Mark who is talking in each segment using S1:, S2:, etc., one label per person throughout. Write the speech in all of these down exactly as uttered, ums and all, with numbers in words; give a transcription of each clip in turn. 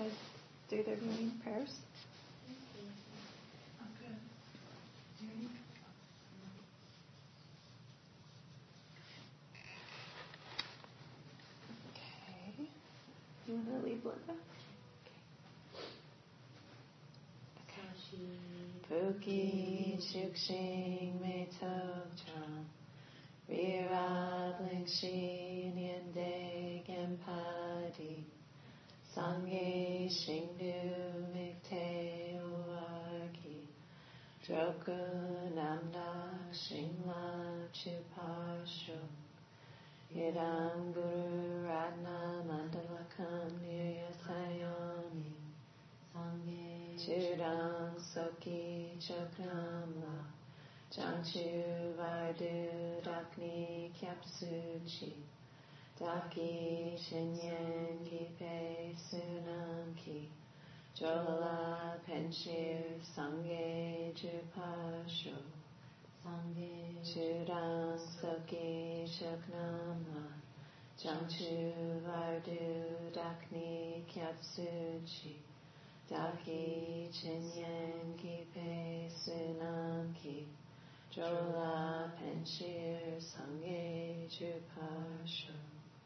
S1: guys do their morning prayers? Okay. You want to leave Linda? Puki Chukshing Me Tok Cham Rira Bling Shi Nyan De Gampadi Sangye Shingdu Mikte Uarki Droku Namdak Shingla Chuparshu Yidam Guru Ratna Mandalakam Niryasayami Chudang Soki Chokramla Jangchu Vardu Dakni Kyapsuchi Daki Shinyen Gipe Sunanki Jola Penshir Sangye Jupashu Chudang Soki Chokramla Jangchu Vardu Dakni Kyapsuchi Daki Chinyen Gipe Sunamki Jola Penshir Sangye Jupashu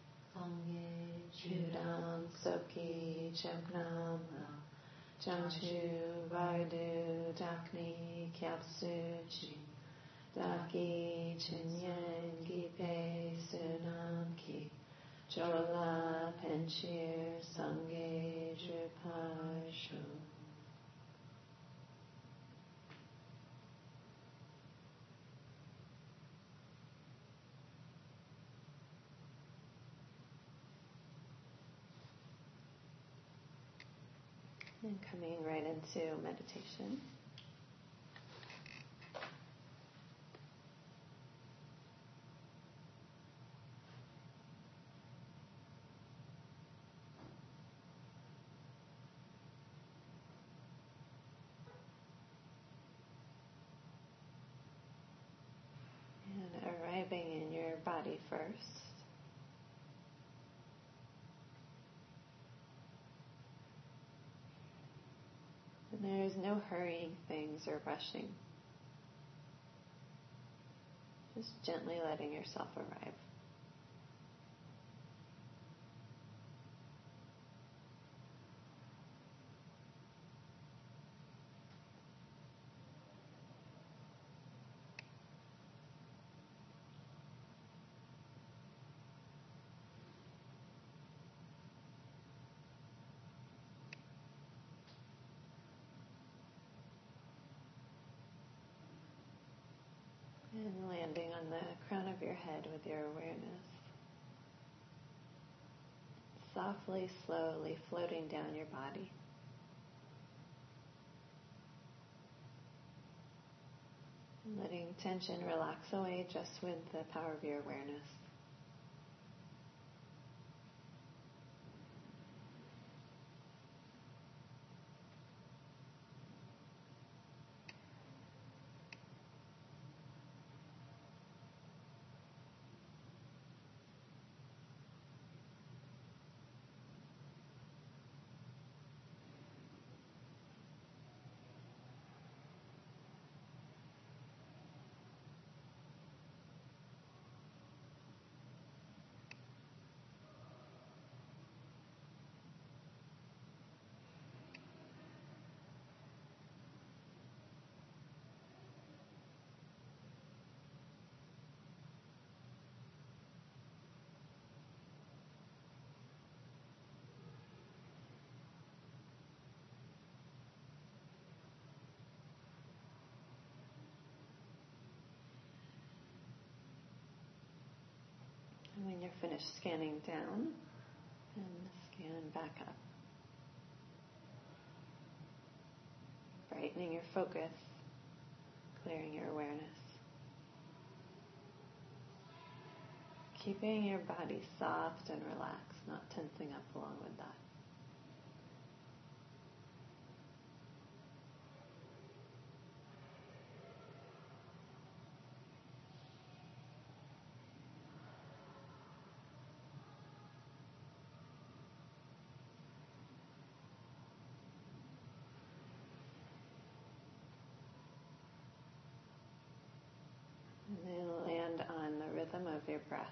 S1: Judam Soki Choknamla Jangchu Vardu Dakni Kyapsuchi Daki Chinyen Gipe Sunamki Jola Penshir Sangye Jupashu. And coming right into meditation. Arriving in your body first. And there is no hurrying things or rushing. Just gently letting yourself arrive. And landing on the crown of your head with your awareness. Softly, slowly floating down your body. Letting tension relax away just with the power of your awareness. And when you're finished scanning down, and scan back up. Brightening your focus, clearing your awareness. Keeping your body soft and relaxed, not tensing up along with that. your breath.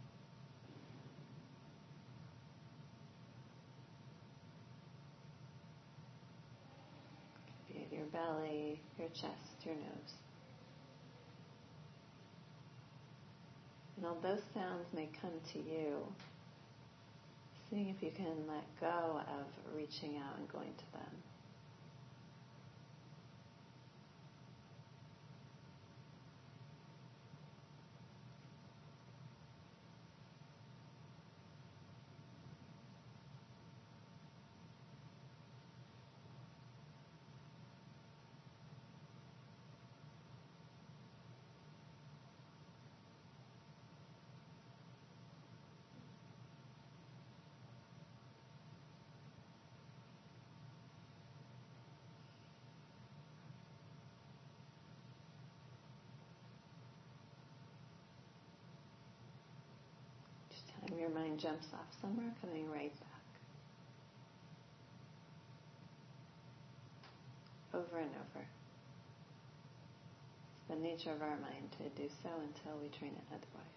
S1: It could be in your belly, your chest, your nose. And although sounds may come to you, seeing if you can let go of reaching out and going to them. Your mind jumps off somewhere, coming right back. Over and over. It's the nature of our mind to do so until we train it otherwise.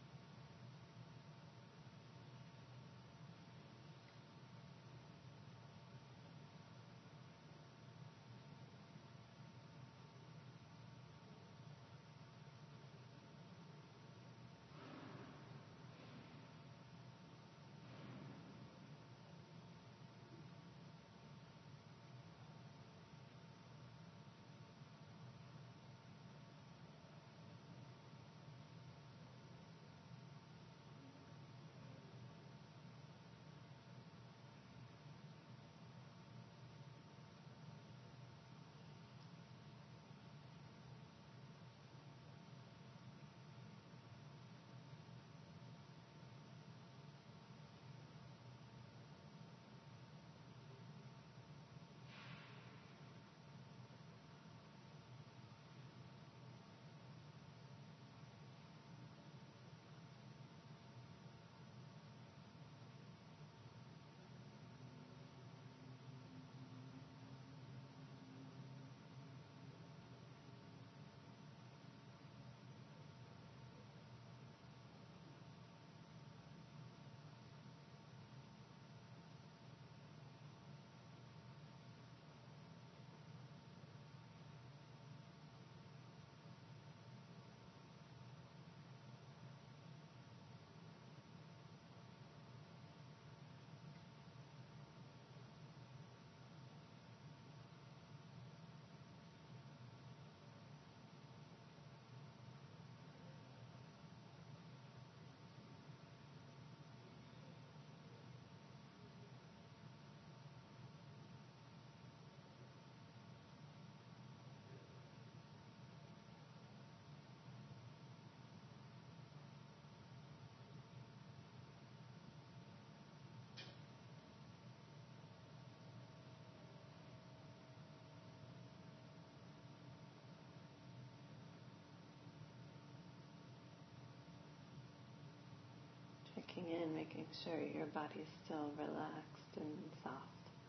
S1: Checking in, making sure your body is still relaxed and soft.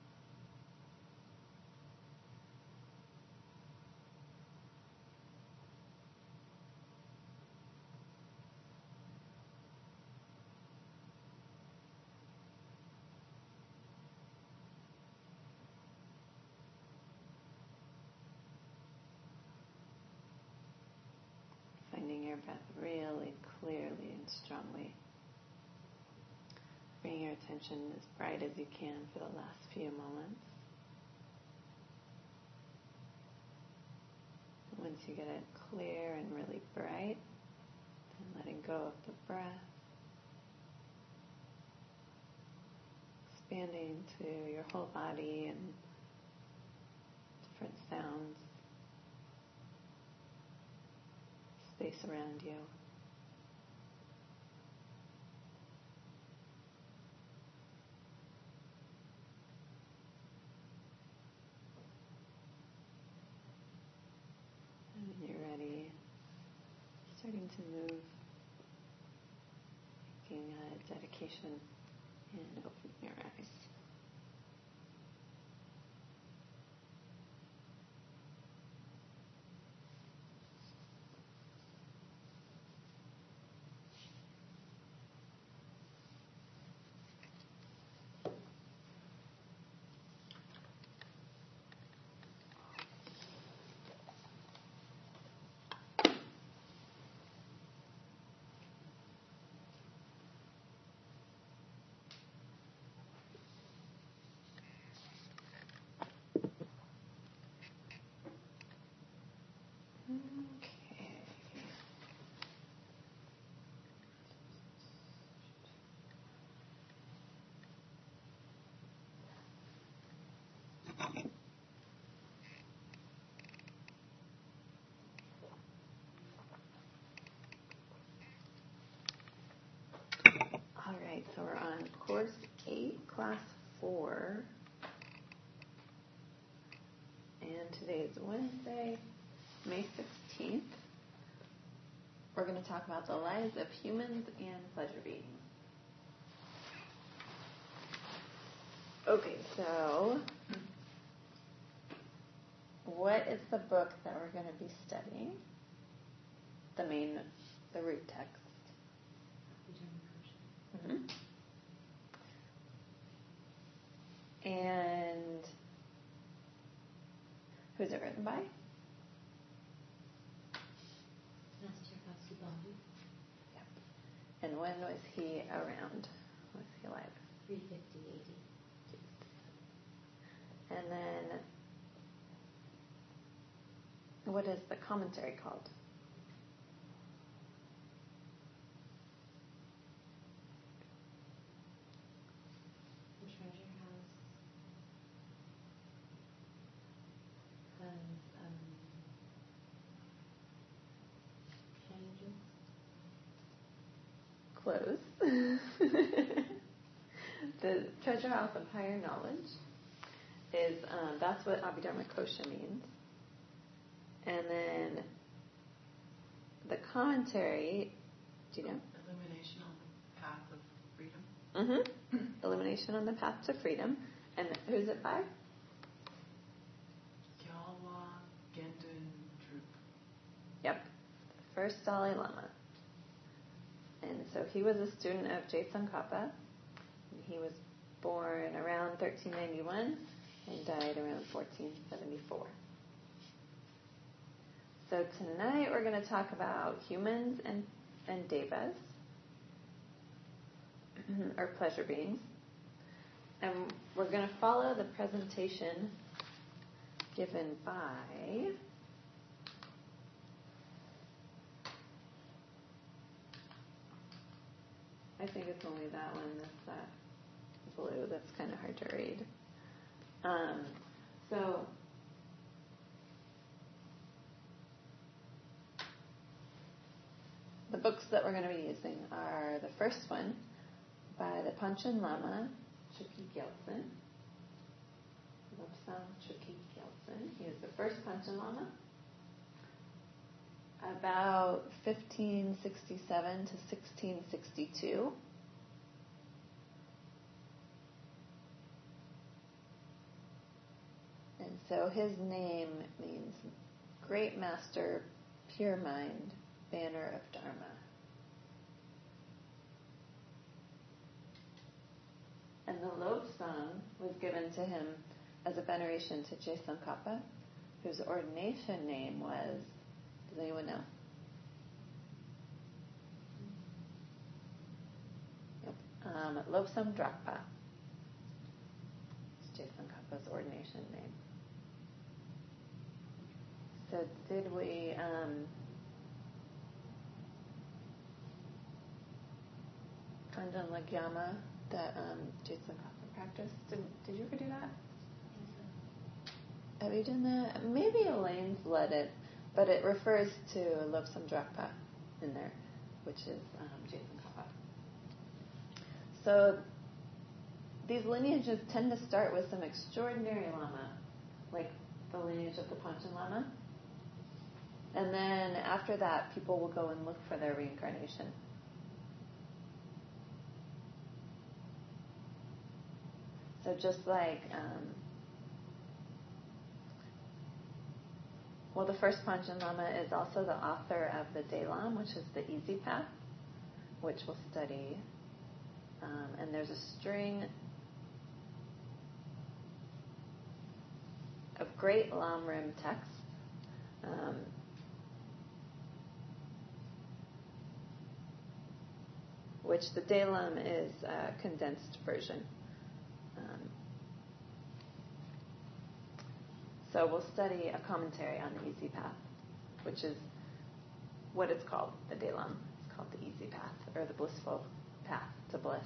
S1: Finding your breath really clearly and strongly. Bring your attention as bright as you can for the last few moments. Once you get it clear and really bright, then letting go of the breath, expanding to your whole body and different sounds, space around you. And when you're ready, starting to move, making a dedication and opening your eyes. four. And today is Wednesday, May sixteenth. We're going to talk about the lives of humans and pleasure beings. Okay, so what is the book that we're going to be studying? The main, the root text. Mm-hmm. And who's it written by?
S2: Master Vasubandhu.
S1: Yep. And when was he around? Was he alive?
S2: three fifty A D.
S1: And then, what is the commentary called?
S2: The treasure house of um, changes.
S1: Close. The treasure house of higher knowledge is, um, that's what Abhidharma Kosha means. And then the commentary, do you know?
S3: Illumination on the Path of Freedom.
S1: Mm-hmm. Illumination on the Path to Freedom. And who's it by?
S3: Gyalwa Gendun Drupa.
S1: Yep. First Dalai Lama. And so he was a student of Je Tsongkhapa. He was born around thirteen ninety-one and died around fourteen seventy-four. So tonight we're going to talk about humans and, and devas, or pleasure beings. And we're going to follow the presentation given by I think it's only that one that's that blue that's kind of hard to read. Um, so the books that we're going to be using are the first one by the Panchen Lama, Chökyi Gyaltsen. Lobsang Chökyi Gyaltsen. He was the first Panchen Lama. About fifteen sixty-seven to sixteen sixty-two. And so his name means Great Master, Pure Mind, Banner of Dharma. And the Lobsang was given to him as a veneration to Je Tsongkhapa, whose ordination name was, does anyone know? Yep. Um, Lobsang Drakpa. It's Je Tsongkhapa's ordination name. So did we, um, Kandan Lagyama that um, Je Tsongkhapa practiced? Did, did you ever do that? Have you done that? Maybe Elaine's led it, but it refers to Lobsang Drakpa in there, which is um, Je Tsongkhapa. So these lineages tend to start with some extraordinary lama, like the lineage of the Panchen Lama. And then after that, people will go and look for their reincarnation. So just like, um, well, the first Panchen Lama is also the author of the Delam, which is the Easy Path, which we'll study. Um, and there's a string of great Lamrim texts. Um, which the Delam is a condensed version. Um, so we'll study a commentary on the Easy Path, which is what it's called, the Delam. It's called the Easy Path, or the Blissful Path to Bliss.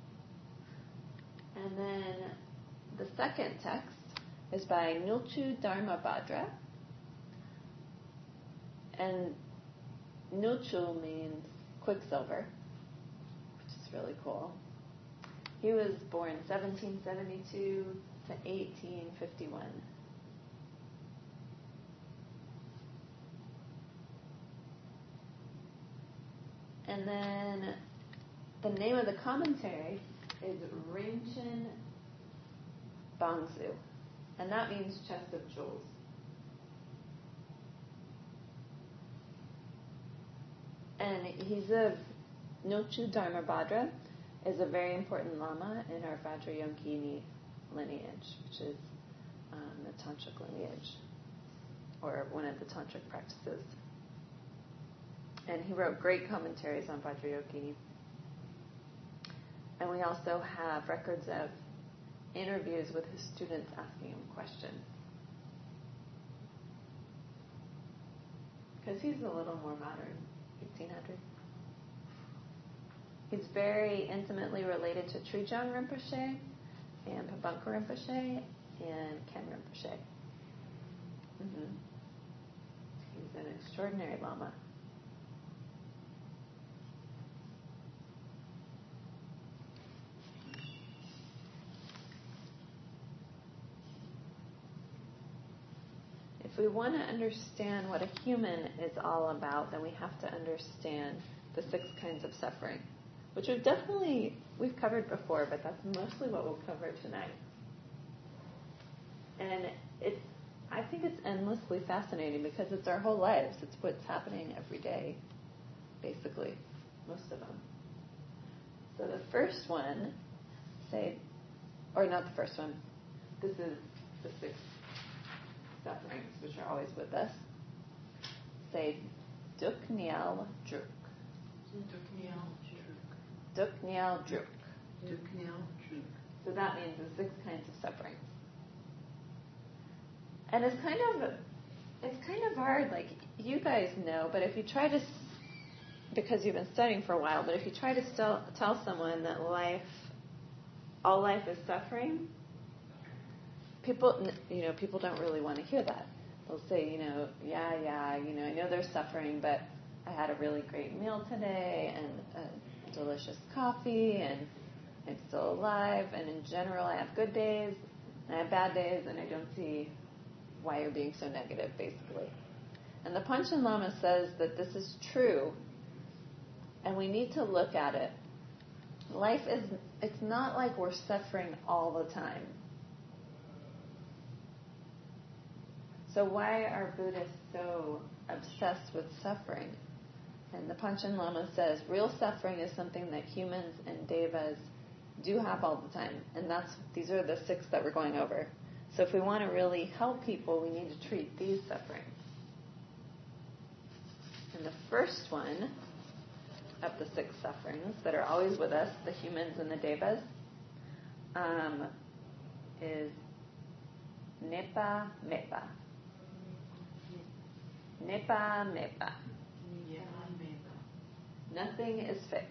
S1: And then the second text is by Nilchu Dharmabhadra. And Nilchu means quicksilver, which is really cool. He was born seventeen seventy-two to eighteen fifty-one. And then the name of the commentary is Rinchen Bangsu, and that means chest of jewels. And he's a Nochu Dharmabhadra is a very important lama in our Vajrayogini lineage, which is um, the tantric lineage, or one of the tantric practices. And he wrote great commentaries on Vajrayogini. And we also have records of interviews with his students asking him questions. Because he's a little more modern, eighteen hundred. He's very intimately related to Trijang Rinpoche and Pabanka Rinpoche and Ken Rinpoche. Mm-hmm. He's an extraordinary lama. If we want to understand what a human is all about, then we have to understand the six kinds of suffering, which we've definitely, we've covered before, but that's mostly what we'll cover tonight. And it's, I think it's endlessly fascinating because it's our whole lives. It's what's happening every day, basically, most of them. So the first one, say, or not the first one, this is the sixth sufferings, which are always with us. Say, Duk Nial Druk.
S3: Duk Nial Druk.
S1: Duk Nial Druk.
S3: Duk Nial Druk.
S1: So that means the six kinds of sufferings. And it's kind of, it's kind of hard, like, you guys know, but if you try to, because you've been studying for a while, but if you try to still tell someone that life, all life is suffering, people, you know, people don't really want to hear that. They'll say, you know, yeah, yeah, you know, I know there's suffering, but I had a really great meal today and a delicious coffee and I'm still alive, and in general I have good days and I have bad days, and I don't see why you're being so negative, basically. And the Panchen Lama says that this is true, and we need to look at it. Life is, it's not like we're suffering all the time. So why are Buddhists so obsessed with suffering? And the Panchen Lama says real suffering is something that humans and devas do have all the time. And that's these are the six that we're going over. So if we want to really help people, we need to treat these sufferings. And the first one of the six sufferings that are always with us, the humans and the devas, um, is Nepa Mepa. Nepa Mepa.
S3: Yeah, maybe.
S1: Nothing is fixed.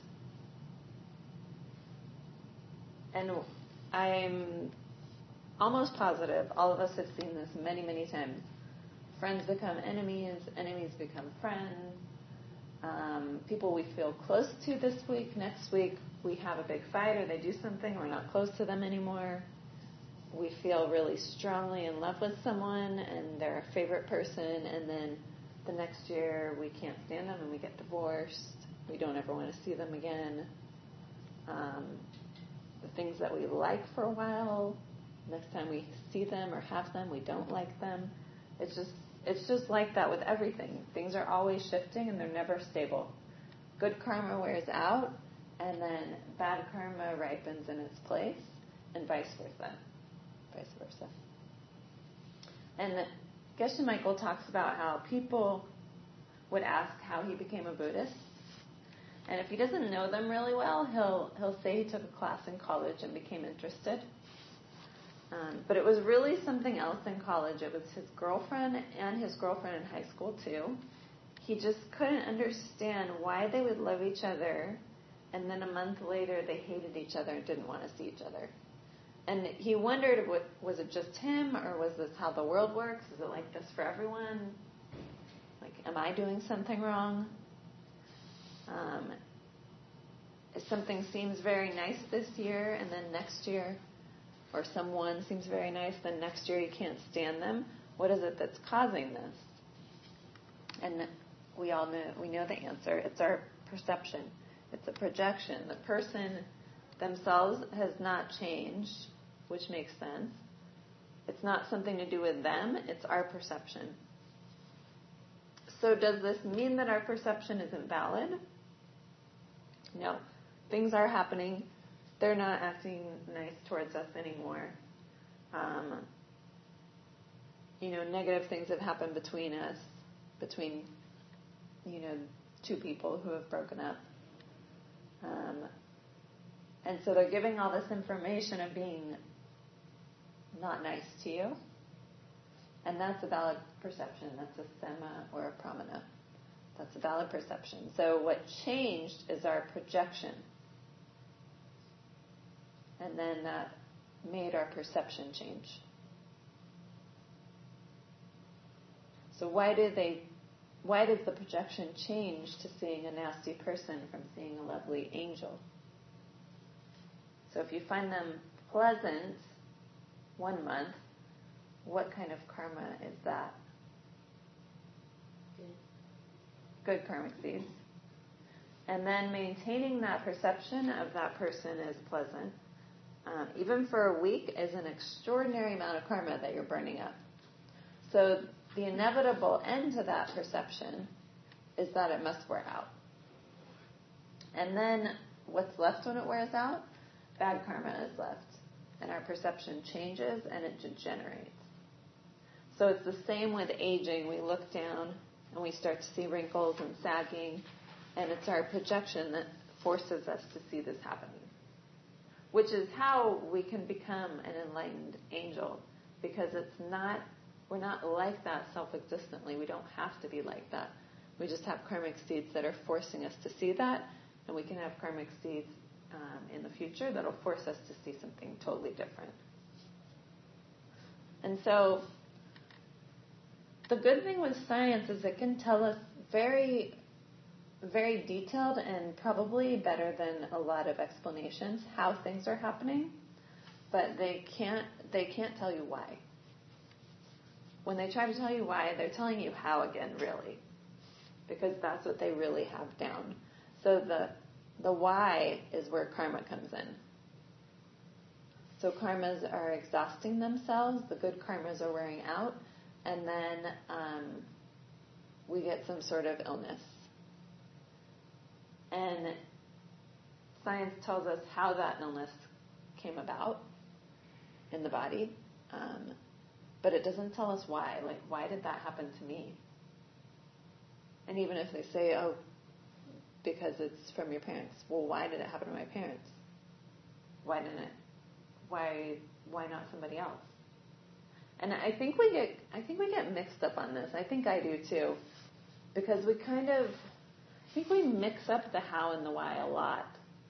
S1: And I'm almost positive all of us have seen this many, many times. Friends become enemies, enemies become friends. Um, people we feel close to this week, next week we have a big fight or they do something, we're not close to them anymore. We feel really strongly in love with someone and they're a favorite person, and then the next year we can't stand them and we get divorced. We don't ever want to see them again. Um, the things that we like for a while, next time we see them or have them, we don't like them. It's just it's just like that with everything. Things are always shifting and they're never stable. Good karma wears out, and then bad karma ripens in its place, and vice versa. Vice versa. And Geshe Michael talks about how people would ask how he became a Buddhist. And if he doesn't know them really well, he'll he'll say he took a class in college and became interested. Um, but it was really something else in college. It was his girlfriend and his girlfriend in high school too. He just couldn't understand why they would love each other, and then a month later they hated each other and didn't want to see each other. And he wondered, what, was it just him, or was this how the world works? Is it like this for everyone? Like, am I doing something wrong? Um, if something seems very nice this year and then next year, or someone seems very nice, then next year you can't stand them, what is it that's causing this? And we all know, we know the answer. It's our perception. It's a projection. The person themselves has not changed, which makes sense. It's not something to do with them. It's our perception. So does this mean that our perception isn't valid? No. Things are happening. They're not acting nice towards us anymore. Um, you know, negative things have happened between us, between, you know, two people who have broken up. Um, and so they're giving all this information of being not nice to you. And that's a valid perception. That's a sema or a pramana. That's a valid perception. So what changed is our projection. And then that made our perception change. So why did they, why does the projection change to seeing a nasty person from seeing a lovely angel? So if you find them pleasant one month, what kind of karma is that?
S2: Good.
S1: Good karmic seeds. And then maintaining that perception of that person as pleasant, um, even for a week, is an extraordinary amount of karma that you're burning up. So the inevitable end to that perception is that it must wear out. And then what's left when it wears out? Bad karma is left. And our perception changes and it degenerates. So it's the same with aging. We look down and we start to see wrinkles and sagging, and it's our projection that forces us to see this happening. Which is how we can become an enlightened angel, because it's not, we're not like that self-existently. We don't have to be like that. We just have karmic seeds that are forcing us to see that, and we can have karmic seeds um, in the future that'll force us to see something totally different. And so the good thing with science is it can tell us very, very detailed and probably better than a lot of explanations how things are happening, but they can't, they can't tell you why. When they try to tell you why, they're telling you how again, really, because that's what they really have down. So the the why is where karma comes in. So karmas are exhausting themselves, the good karmas are wearing out, and then um, we get some sort of illness. And science tells us how that illness came about in the body, um, but it doesn't tell us why. Like, why did that happen to me? And even if they say, oh, because it's from your parents, well, why did it happen to my parents? Why didn't it? Why? Why not somebody else? And I think we get, I think we get mixed up on this. I think I do too, because we kind of, I think we mix up the how and the why a lot.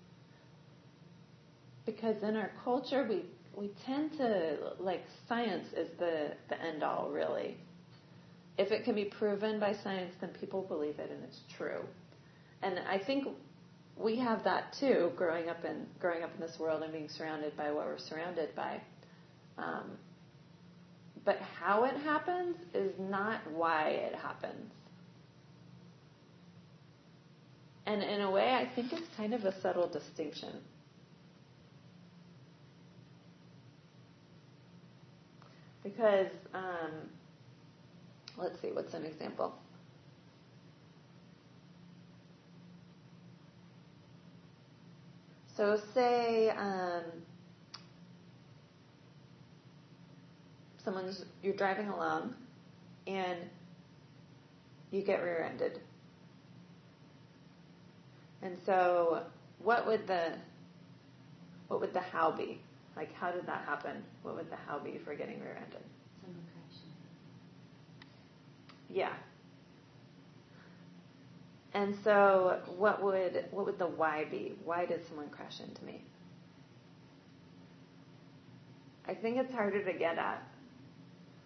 S1: Because in our culture, we we tend to, like, science is the, the end all, really. If it can be proven by science, then people believe it and it's true. And I think we have that too, growing up in growing up in this world and being surrounded by what we're surrounded by. Um, but how it happens is not why it happens. And in a way, I think it's kind of a subtle distinction. Because, um, let's see, what's an example? So say um, someone's, you're driving along and you get rear-ended. And so what would the what would the how be? Like, how did that happen? What would the how be for getting rear-ended?
S2: Someone crashed.
S1: Yeah. And so what would what would the why be? Why did someone crash into me? I think it's harder to get at,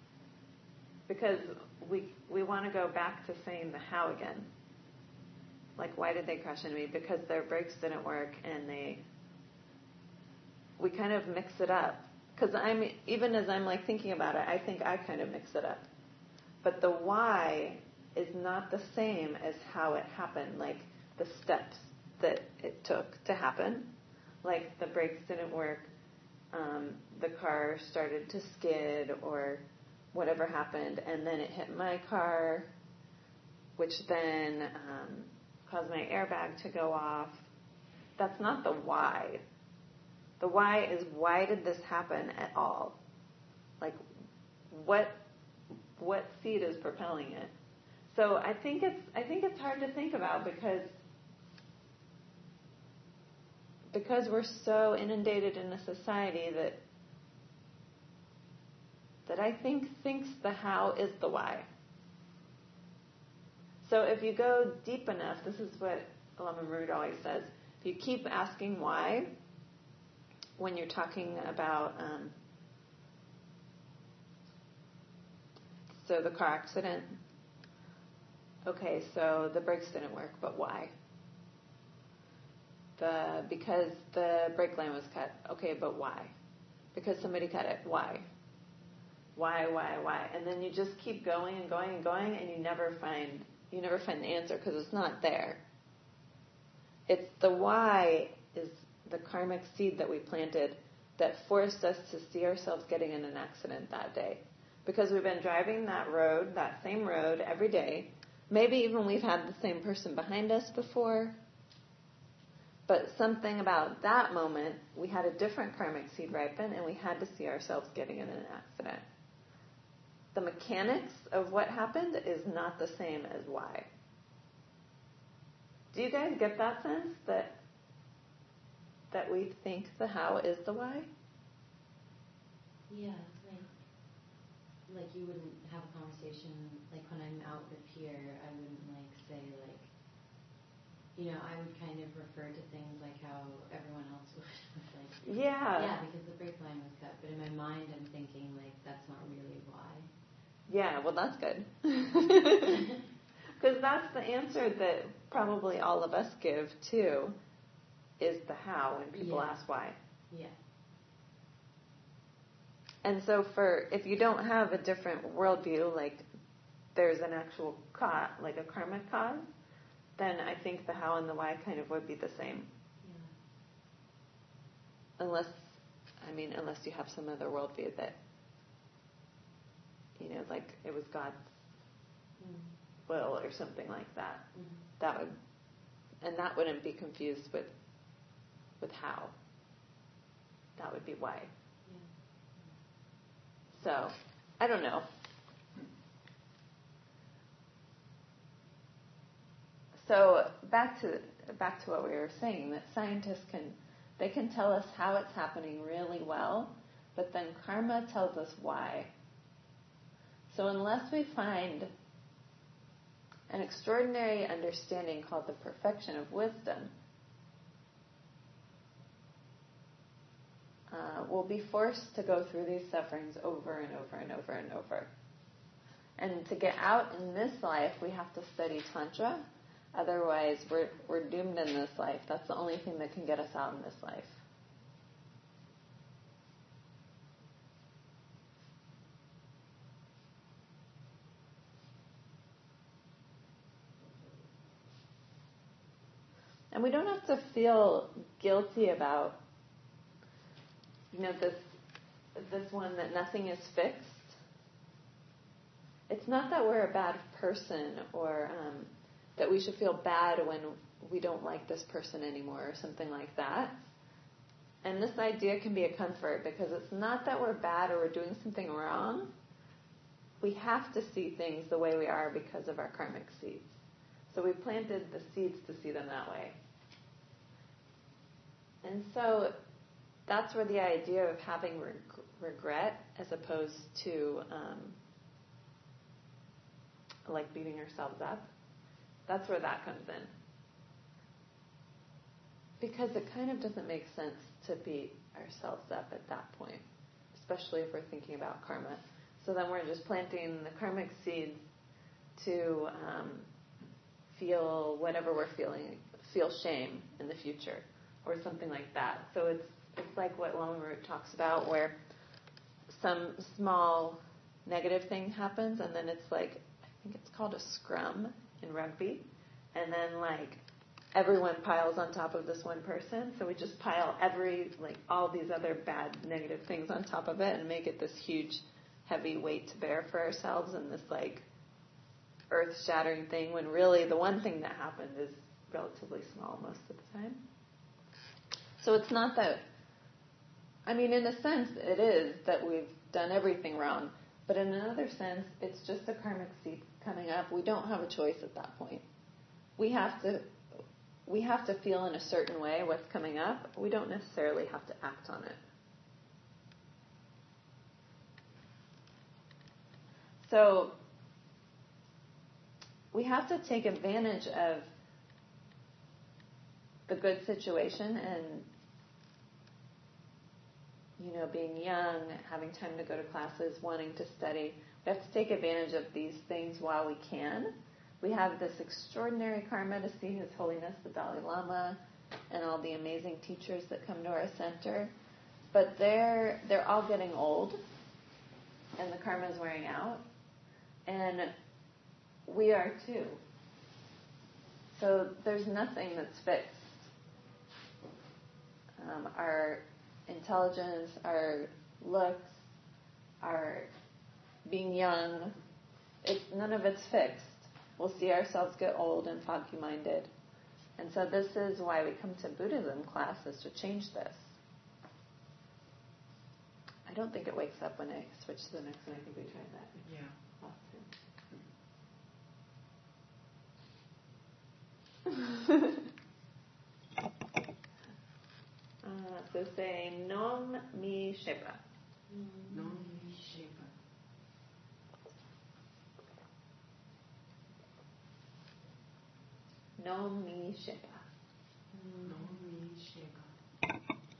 S1: because we we want to go back to saying the how again. Like, why did they crash into me? Because their brakes didn't work, and they, we kind of mix it up. Because I'm, even as I'm like thinking about it, I think I kind of mix it up. But the why is not the same as how it happened, like the steps that it took to happen. Like the brakes didn't work, um, the car started to skid, or whatever happened, and then it hit my car, which then um, caused my airbag to go off. That's not the why. The why is, why did this happen at all? Like, what what seed is propelling it? So I think it's I think it's hard to think about because because we're so inundated in a society that that I think thinks the how is the why. So if you go deep enough, this is what Lama Marud always says, if you keep asking why, when you're talking about, um, so the car accident, okay, so the brakes didn't work, but why? The, because the brake line was cut, okay, but why? Because somebody cut it, why? Why, why, why? And then you just keep going and going and going, and you never find you never find the answer because it's not there. It's the why is the karmic seed that we planted that forced us to see ourselves getting in an accident that day. Because we've been driving that road, that same road, every day. Maybe even we've had the same person behind us before. But something about that moment, we had a different karmic seed ripen, and we had to see ourselves getting in an accident. The mechanics of what happened is not the same as why. Do you guys get that sense that that we think the how is the why?
S2: Yeah, like like you wouldn't have a conversation like when I'm out with Pierre, I wouldn't like say like, you know, I would kind of refer to things like how everyone else would. like,
S1: yeah.
S2: Yeah, because the brake line was cut. But in my mind, I'm thinking like that's not really why.
S1: Yeah, well, that's good. Because that's the answer that probably all of us give too, is the how when people
S2: Yeah.
S1: ask why.
S2: Yeah.
S1: And so for, if you don't have a different worldview, like there's an actual cause, like a karmic cause, then I think the how and the why kind of would be the same.
S2: Yeah.
S1: Unless, I mean, unless you have some other worldview that, you know, like it was God's
S2: Mm.
S1: will or something like that.
S2: Mm-hmm.
S1: That would, and that wouldn't be confused with, with how. That would be why.
S2: Yeah.
S1: So, I don't know. So back to back to what we were saying, that scientists can they can tell us how it's happening really well, but then karma tells us why. So unless we find an extraordinary understanding called the perfection of wisdom, uh, we'll be forced to go through these sufferings over and over and over and over. And to get out in this life, we have to study Tantra. Otherwise, we're we're doomed in this life. That's the only thing that can get us out in this life. And we don't have to feel guilty about, you know, this this one that nothing is fixed. It's not that we're a bad person or um, that we should feel bad when we don't like this person anymore or something like that. And this idea can be a comfort because it's not that we're bad or we're doing something wrong. We have to see things the way we are because of our karmic seeds. So we planted the seeds to see them that way. And so that's where the idea of having reg- regret as opposed to um, like beating ourselves up, that's where that comes in. Because it kind of doesn't make sense to beat ourselves up at that point, especially if we're thinking about karma. So then we're just planting the karmic seeds to um, feel whatever we're feeling, feel shame in the future, or something like that. So it's it's like what Lama Root talks about, where some small negative thing happens, and then it's like, I think it's called a scrum in rugby, and then like everyone piles on top of this one person. So we just pile every, like all these other bad negative things on top of it and make it this huge, heavy weight to bear for ourselves, and this like earth-shattering thing, when really the one thing that happened is relatively small most of the time. So it's not that, I mean, in a sense it is that we've done everything wrong, but in another sense it's just a karmic seed coming up. We don't have a choice at that point. We have to we have to feel in a certain way what's coming up. We don't necessarily have to act on it. So we have to take advantage of the good situation and, you know, being young, having time to go to classes, wanting to study. We have to take advantage of these things while we can. We have this extraordinary karma to see His Holiness the Dalai Lama and all the amazing teachers that come to our center. But they're they're all getting old, and the karma is wearing out. And we are too. So there's nothing that's fixed. Um, our intelligence, our looks, our being young, it's, none of it's fixed. We'll see ourselves get old and foggy-minded. And so this is why we come to Buddhism classes, to change this. I don't think it wakes up when I switch to the next one. I think we tried that.
S3: Yeah.
S1: uh, so say Nom Mi Shepa.
S3: Nom Mi Shepa.
S1: Nom Mi Shepa.
S3: Nom Mi Shepa.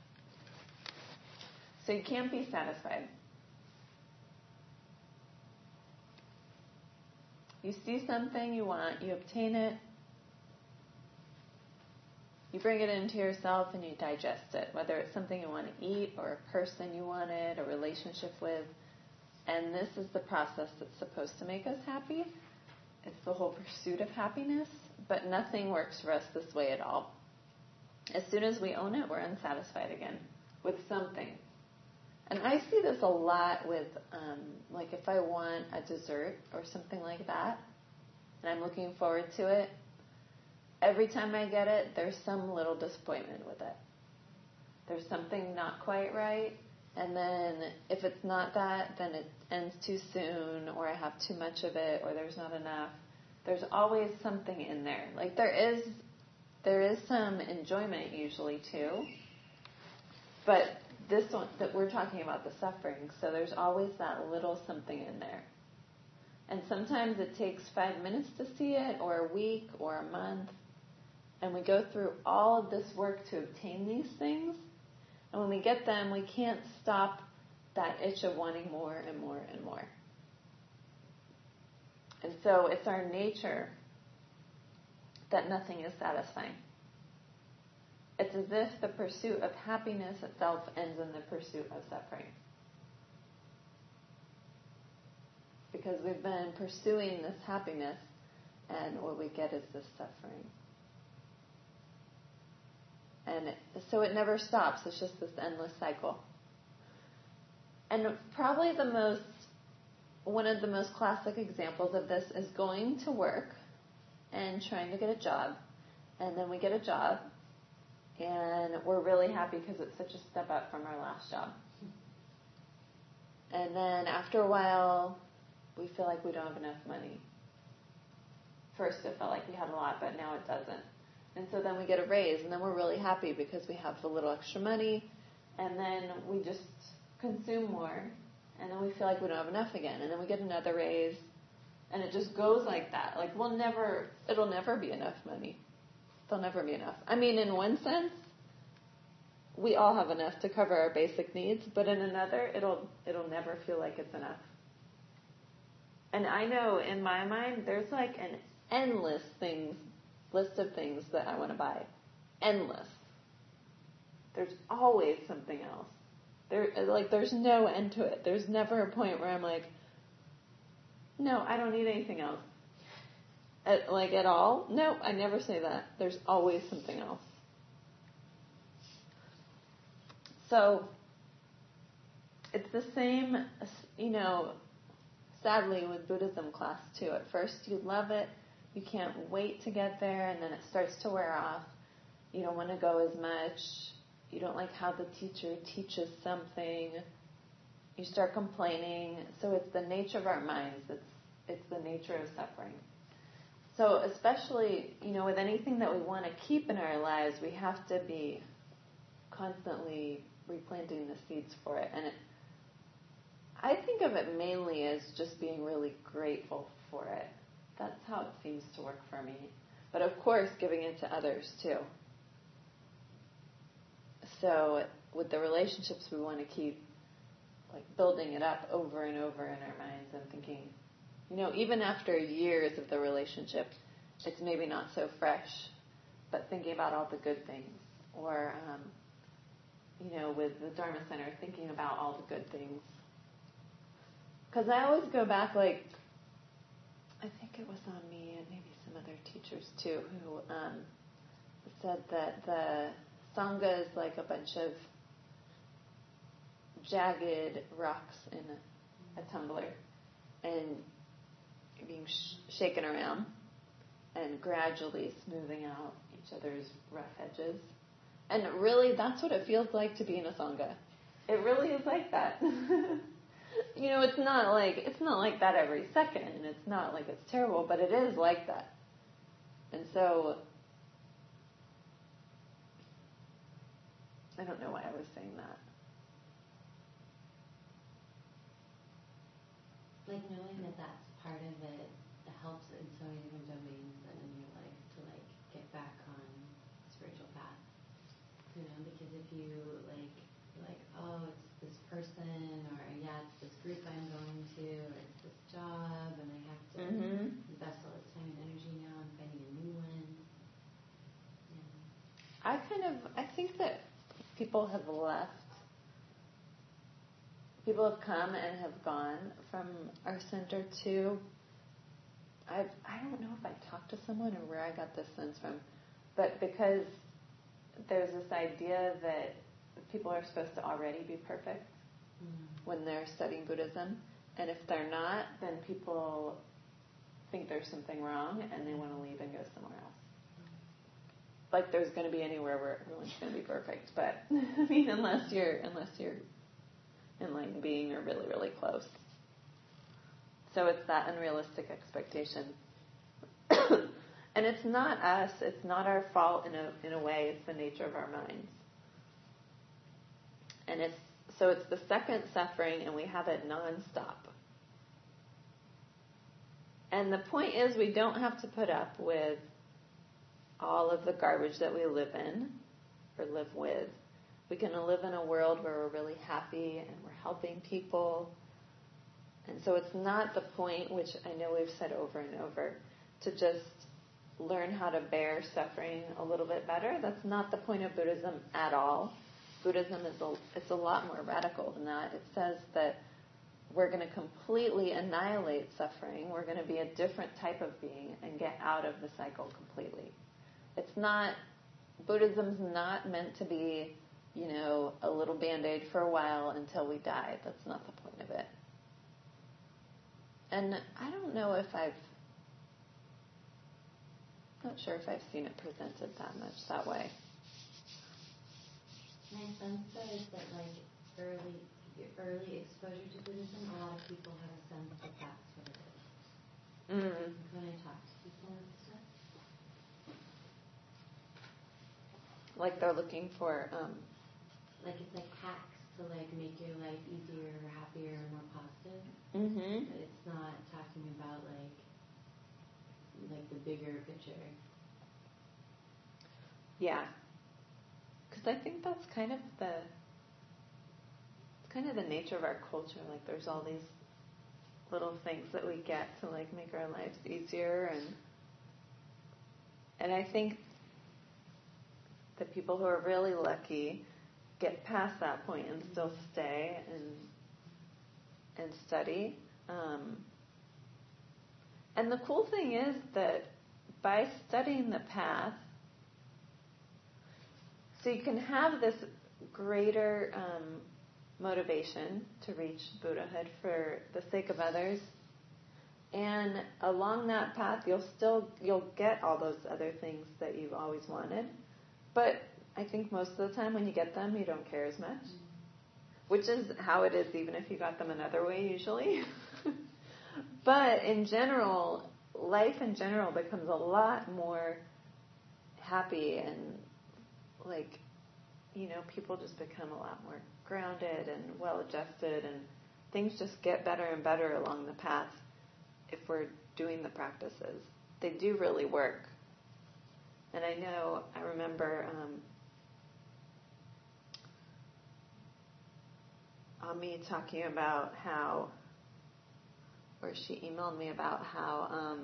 S1: So you can't be satisfied. You see something you want, you obtain it, you bring it into yourself and you digest it, whether it's something you want to eat or a person you wanted, a relationship with. And this is the process that's supposed to make us happy. It's the whole pursuit of happiness, but nothing works for us this way at all. As soon as we own it, we're unsatisfied again with something. And I see this a lot with, um, like if I want a dessert or something like that, and I'm looking forward to it, every time I get it, there's some little disappointment with it. There's something not quite right, and then if it's not that, then it ends too soon, or I have too much of it, or there's not enough. There's always something in there. Like there is, there is some enjoyment usually too, but this one that we're talking about, the suffering, so there's always that little something in there. And sometimes it takes five minutes to see it, or a week, or a month. And we go through all of this work to obtain these things. And when we get them, we can't stop that itch of wanting more and more and more. And so it's our nature that nothing is satisfying. It's as if the pursuit of happiness itself ends in the pursuit of suffering. Because we've been pursuing this happiness, and what we get is this suffering. And it, so it never stops. It's just this endless cycle. And probably the most, one of the most classic examples of this is going to work and trying to get a job. And then we get a job, and we're really happy because it's such a step up from our last job. And then after a while, we feel like we don't have enough money. First it felt like we had a lot, but now it doesn't. And so then we get a raise, and then we're really happy because we have a little extra money, and then we just consume more, and then we feel like we don't have enough again, and then we get another raise, and it just goes like that. Like we'll never, it'll never be enough money. There'll never be enough. I mean, in one sense, we all have enough to cover our basic needs, but in another, it'll it'll never feel like it's enough. And I know in my mind, there's like an endless things list of things that I want to buy. Endless. There's always something else. There, like, there's no end to it. There's never a point where I'm like, no, I don't need anything else. At, like, at all? No, I never say that. There's always something else. So, it's the same, you know, sadly with Buddhism class too. At first you love it, you can't wait to get there, and then it starts to wear off. You don't want to go as much. You don't like how the teacher teaches something. You start complaining. So it's the nature of our minds. It's it's the nature of suffering. So especially, you know, with anything that we want to keep in our lives, we have to be constantly replanting the seeds for it. And it, I think of it mainly as just being really grateful for it. That's how it seems to work for me. But of course, giving it to others too. So with the relationships, we want to keep like building it up over and over in our minds and thinking, you know, even after years of the relationship, it's maybe not so fresh, but thinking about all the good things. Or, um, you know, with the Dharma Center, thinking about all the good things. Because I always go back, like, I think it was on me and maybe some other teachers too, who um, said that the Sangha is like a bunch of jagged rocks in a, a tumbler, and being sh- shaken around and gradually smoothing out each other's rough edges. And really, that's what it feels like to be in a Sangha. It really is like that. You know, it's not like it's not like that every second, and it's not like it's terrible, but it is like that. And so, I don't know why I was saying that.
S2: Like knowing that that's part of it helps in so many different domains and in your life to like get back on the spiritual path. You know, because if you like, like, oh, it's this person, or yeah, it's this group I'm going to, or it's this job, and I have to mm-hmm. invest all this time and energy now in finding a new one. Yeah.
S1: I kind of, I think that people have left. People have come and have gone from our center too. I've, I don't know if I talked to someone or where I got this sense from, but because there's this idea that people are supposed to already be perfect mm. when they're studying Buddhism, and if they're not, then people think there's something wrong and they want to leave and go somewhere else. Mm. Like there's going to be anywhere where everyone's going to be perfect, but I mean, unless you're unless you're enlightened being or really, really close. So it's that unrealistic expectation. And it's not us, it's not our fault in a in a way, it's the nature of our minds. And it's so it's the second suffering, and we have it nonstop. And the point is, we don't have to put up with all of the garbage that we live in or live with. We can live in a world where we're really happy and we're helping people. And so it's not the point, which I know we've said over and over, to just learn how to bear suffering a little bit better. That's not the point of Buddhism at all. Buddhism is a, it's a lot more radical than that. It says that we're going to completely annihilate suffering. We're going to be a different type of being and get out of the cycle completely. It's not, Buddhism's not meant to be, you know, a little Band-Aid for a while until we die. That's not the point of it. And I don't know if I've, not sure if I've seen it presented that much that way.
S2: My sense though is that like early, early exposure to Buddhism, a lot of people have a sense that that's what it is. Mm. When I talk to people and stuff.
S1: Like they're looking for, um,
S2: like it's like hacks to like make your life easier, or happier, or more positive.
S1: Mm-hmm.
S2: But it's not talking about like like the bigger picture.
S1: Yeah, because I think that's kind of the kind of the nature of our culture. Like there's all these little things that we get to like make our lives easier, and And I think the people who are really lucky get past that point and still stay and and study. Um, and the cool thing is that by studying the path, so you can have this greater um, motivation to reach Buddhahood for the sake of others, and along that path you'll still you'll get all those other things that you've always wanted, but I think most of the time when you get them you don't care as much, which is how it is even if you got them another way usually. But in general, life in general becomes a lot more happy, and like, you know, people just become a lot more grounded and well-adjusted, and things just get better and better along the path if we're doing the practices. They do really work. And I know, I remember um, Ami talking about how, or she emailed me about how, um,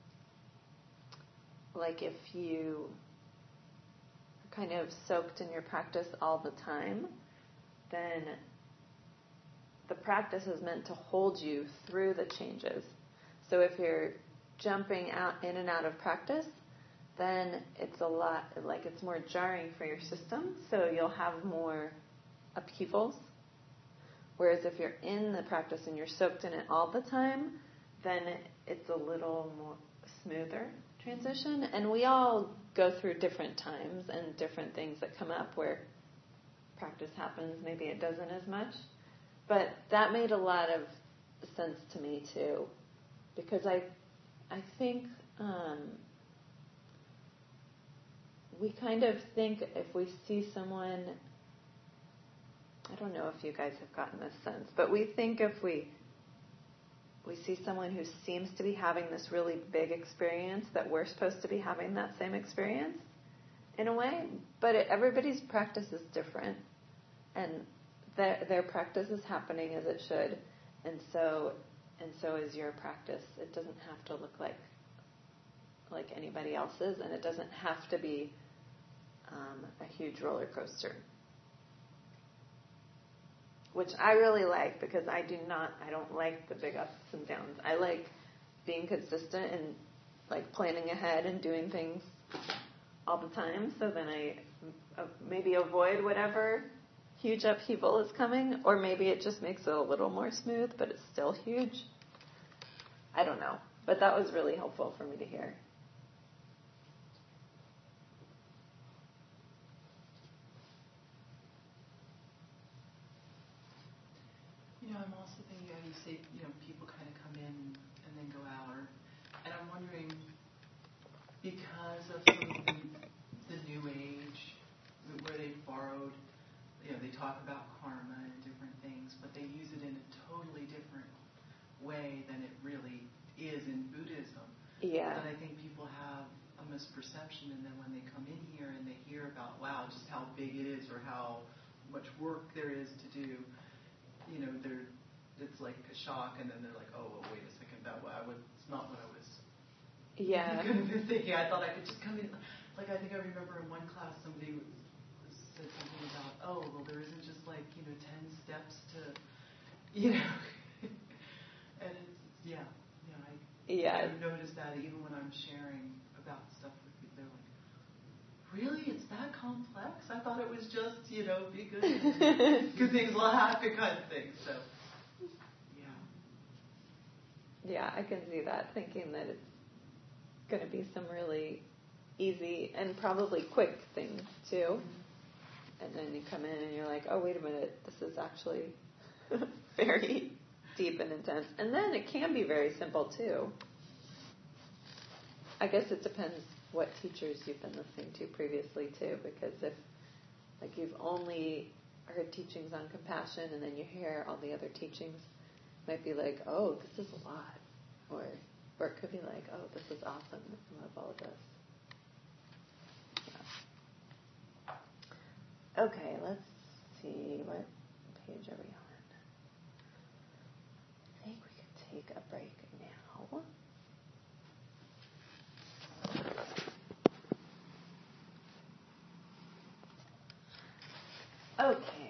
S1: like if you are kind of soaked in your practice all the time, then the practice is meant to hold you through the changes. So if you're jumping out in and out of practice, then it's a lot, like it's more jarring for your system, so you'll have more upheavals. Whereas if you're in the practice and you're soaked in it all the time, then it's a little more smoother transition. And we all go through different times and different things that come up where practice happens, maybe it doesn't as much. But that made a lot of sense to me too, because I, I think um, we kind of think if we see someone, I don't know if you guys have gotten this sense, but we think if we we see someone who seems to be having this really big experience, that we're supposed to be having that same experience in a way, but it, everybody's practice is different, and their, their practice is happening as it should, and so and so is your practice. It doesn't have to look like like anybody else's, and it doesn't have to be um, a huge roller coaster, which I really like, because I do not, I don't like the big ups and downs. I like being consistent and like planning ahead and doing things all the time, so then I uh, maybe avoid whatever huge upheaval is coming, or maybe it just makes it a little more smooth, but it's still huge. I don't know, but that was really helpful for me to hear.
S3: You know, I'm also thinking, how you say, you know, people kind of come in and then go out, or, and I'm wondering, because of some of the, the New Age, where they've borrowed, you know, they talk about karma and different things, but they use it in a totally different way than it really is in Buddhism.
S1: Yeah.
S3: That I think people have a misperception, and then when they come in here and they hear about, wow, just how big it is, or how much work there is to do, you know, they're, it's like a shock, and then they're like, oh, well, wait a second, that I was, it's not what I was
S1: Yeah.
S3: thinking. I thought I could just come in. Like, I think I remember in one class somebody was, said something about, oh, well, there isn't just like, you know, ten steps to, you know, and it's, yeah, you know, I,
S1: Yeah.
S3: I notice that even when I'm sharing about stuff with people, they're like, really, it's that complex? I thought it was just, you know, be good, good things will happen kind of thing. So, yeah.
S1: Yeah, I can see that, thinking that it's going to be some really easy and probably quick things too. And then you come in and you're like, oh, wait a minute, this is actually very deep and intense. And then it can be very simple too. I guess it depends what teachers you've been listening to previously too, because if like you've only heard teachings on compassion and then you hear all the other teachings, it might be like, oh, this is a lot. Or or it could be like, oh, this is awesome. I love all of this. Yeah. Okay, let's see. What page are we on? I think we could take a break now. Okay.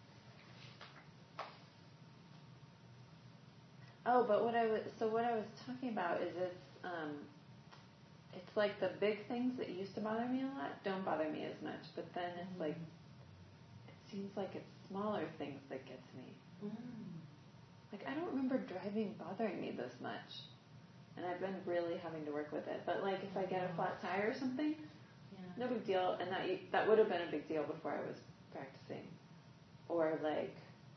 S1: Oh, but what I was so what I was talking about is it's um, it's like the big things that used to bother me a lot don't bother me as much, but then it's mm-hmm. like it seems like it's smaller things that gets me. Mm. Like I don't remember driving bothering me this much, and I've been really having to work with it. But like if I get a flat tire or something, yeah. no big deal, and that that would have been a big deal before I was practicing, or like.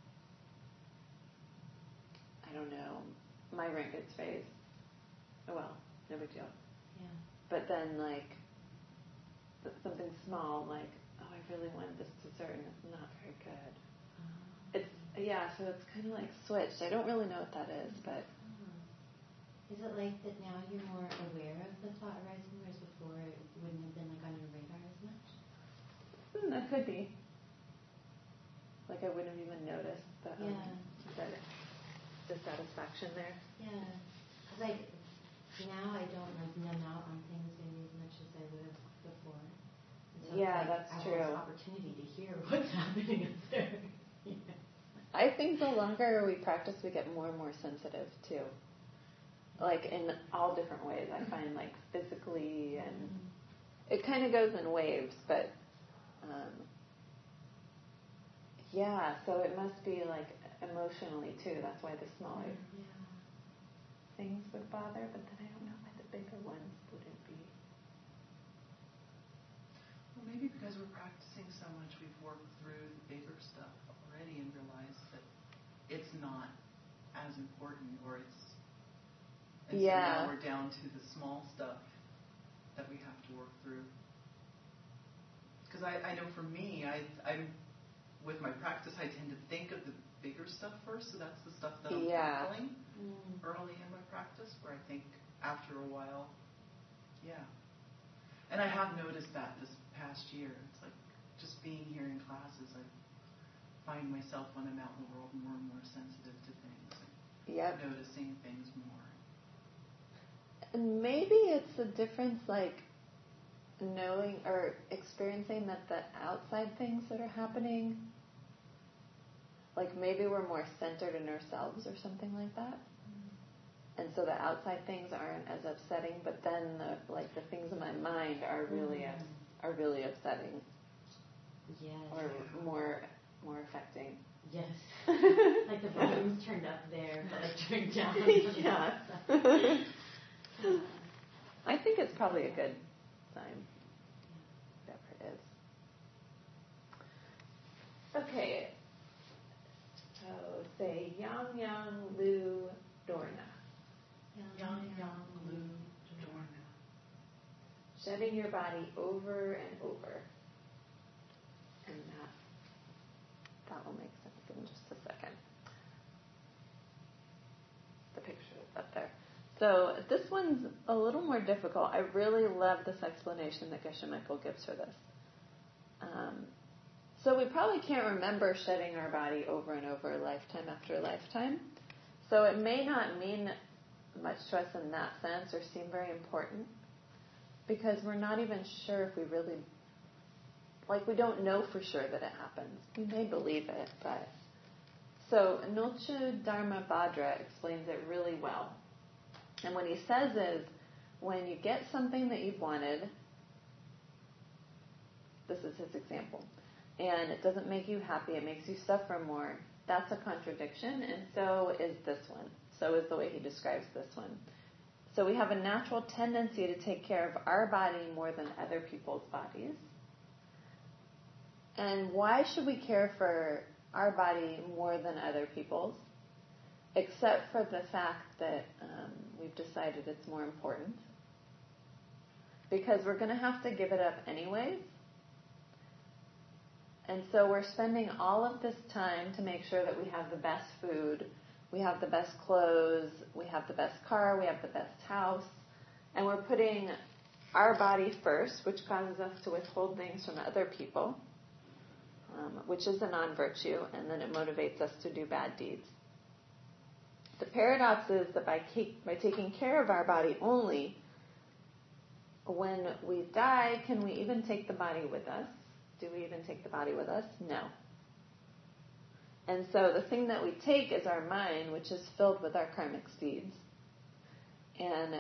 S1: I don't know, my Rinkets phase. Oh well, no big deal.
S2: Yeah.
S1: But then like something small, like oh, I really wanted this dessert, and it's not very good. Uh-huh. It's yeah, so it's kind of like switched. I don't really know what that is, but.
S2: Uh-huh. Is it like that now you're more aware of the thought arising, whereas before it wouldn't have been like on your radar as much?
S1: Hmm, that could be. Like I wouldn't have even noticed that. Um,
S2: yeah.
S1: That. Dissatisfaction there.
S2: Yeah, because like now I don't like numb out on things maybe as much as I would have before. So
S1: yeah,
S2: like
S1: that's
S2: I
S1: true.
S2: have this opportunity to hear what's happening up there. Yeah.
S1: I think the longer we practice, we get more and more sensitive too. Like in all different ways. I find like physically, and mm-hmm. it kind of goes in waves, but um, yeah. So it must be like. Emotionally too. That's why the smaller
S2: yeah.
S1: things would bother, but then I don't know why the bigger ones wouldn't be.
S3: Well, maybe because we're practicing so much, we've worked through the bigger stuff already and realized that it's not as important, or it's. And
S1: yeah.
S3: So now we're down to the small stuff that we have to work through. Because I, I know for me, I, I'm with my practice, I tend to think of the bigger stuff first, so that's the stuff that I'm
S1: yeah.
S3: tackling
S2: mm.
S3: early in my practice, where I think after a while, yeah. And I have noticed that this past year. It's like just being here in classes, I find myself when I'm out in the world more and more sensitive to things, and
S1: yep.
S3: noticing things more.
S1: And maybe it's a difference, like knowing or experiencing that the outside things that are happening. Like maybe we're more centered in ourselves or something like that. Mm. And so the outside things aren't as upsetting, but then the, like the things in my mind are really mm. ups, are really upsetting.
S2: Yes.
S1: Or more more affecting.
S2: Yes. Like the volume's turned up there, but like turned down.
S1: yeah. I think it's probably a good sign. Whatever it is. Okay. So say Yang Yang Lu Dorna.
S3: Yang Yang Lu Dorna.
S1: Shedding your body over and over. And that that will make sense in just a second. The picture is up there. So this one's a little more difficult. I really love this explanation that Geshe Michael gives for this. Um, So we probably can't remember shedding our body over and over, lifetime after lifetime. So it may not mean much to us in that sense or seem very important, because we're not even sure if we really, like we don't know for sure that it happens. We may believe it, but. So Nolchu Dharma Bhadra explains it really well. And what he says is, when you get something that you've wanted, this is his example, and it doesn't make you happy, it makes you suffer more, that's a contradiction, and so is this one. So is the way he describes this one. So we have a natural tendency to take care of our body more than other people's bodies. And why should we care for our body more than other people's? Except for the fact that um, we've decided it's more important. Because we're going to have to give it up anyways. And so we're spending all of this time to make sure that we have the best food, we have the best clothes, we have the best car, we have the best house. And we're putting our body first, which causes us to withhold things from other people, um, which is a non-virtue, and then it motivates us to do bad deeds. The paradox is that by, keep, by taking care of our body only, when we die, can we even take the body with us? Do we even take the body with us? No. And so the thing that we take is our mind, which is filled with our karmic seeds. And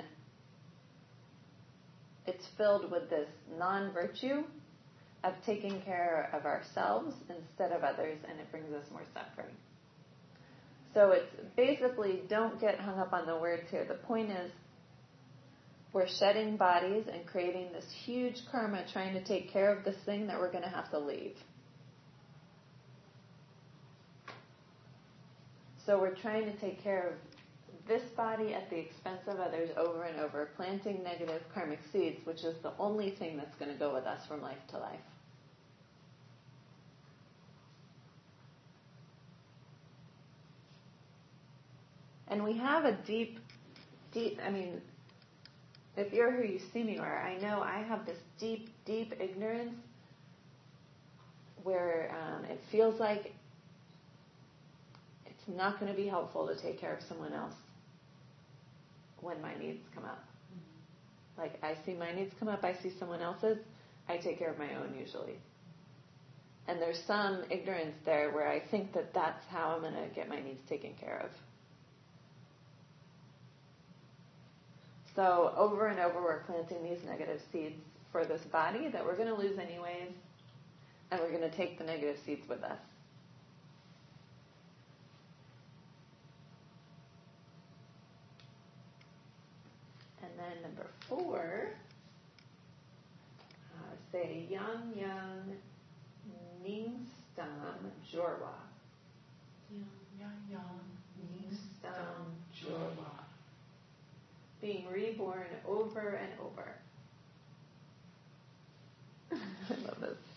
S1: it's filled with this non-virtue of taking care of ourselves instead of others, and it brings us more suffering. So it's basically, don't get hung up on the words here. The point is, we're shedding bodies and creating this huge karma trying to take care of this thing that we're going to have to leave. So we're trying to take care of this body at the expense of others over and over, planting negative karmic seeds, which is the only thing that's going to go with us from life to life. And we have a deep, deep, I mean, if you're who you see me are, I know I have this deep, deep ignorance where um, it feels like it's not going to be helpful to take care of someone else when my needs come up. Mm-hmm. Like, I see my needs come up, I see someone else's, I take care of my own usually. And there's some ignorance there where I think that that's how I'm going to get my needs taken care of. So over and over we're planting these negative seeds for this body that we're going to lose anyways, and we're going to take the negative seeds with us. And then number four, uh, say Yang Yang Ning Stam Jorwa.
S3: Yang Yang Ning Stam Jorwa.
S1: Being reborn over and over. I love this.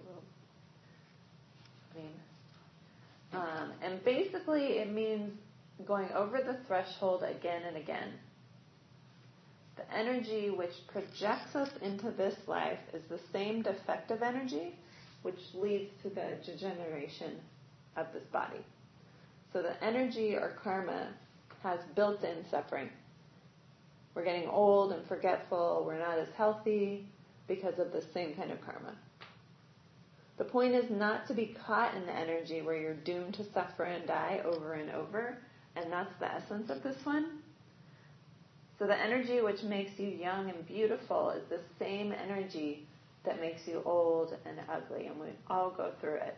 S1: I mean, um, and basically it means going over the threshold again and again. The energy which projects us into this life is the same defective energy which leads to the degeneration of this body. So the energy or karma has built-in suffering. We're getting old and forgetful. We're not as healthy because of the same kind of karma. The point is not to be caught in the energy where you're doomed to suffer and die over and over, and that's the essence of this one. So the energy which makes you young and beautiful is the same energy that makes you old and ugly, and we all go through it.